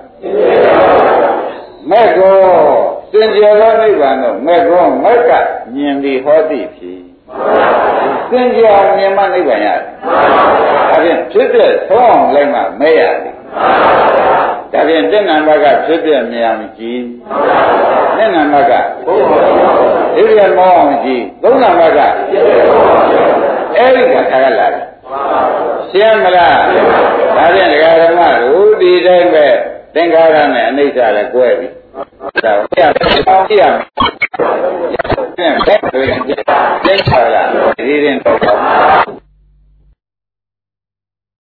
မဲ့ကောစင်ကြယ်သောနိဗ္ဗာန်တော့မဲ့ကောမက်ကမြင်ပြီးဟောသိဖြစ်စင်ကြယ်မြင်မှနိဗ္ဗာန်ရတယ်ဒါဖြင့်ဖြစ်တဲ့သုံးအောင်လိုက်မှမဲ့ရတယ်ဒါဖြင့်တဏ္ဍဘကဖြစ်တဲ့မြင်မကြည့်တဏ္ဍဘကဒီရမောအောင်ကြည့်သုံးနံပါတ်ကအဲ့ဒီကခါကလာတယ်ရှင်းမလားဒါဖြင့်ဒကာဓမ္မတို့ဒီတိုင်းပဲသင်္ခါရနဲ့အနိစ္စလည်းကွဲပြီဒါကိုပြအောင်ကြည့်ရမယ်ပြန်ပဲပြန်ပြန်ပြန်ချလာဒီရင်တော့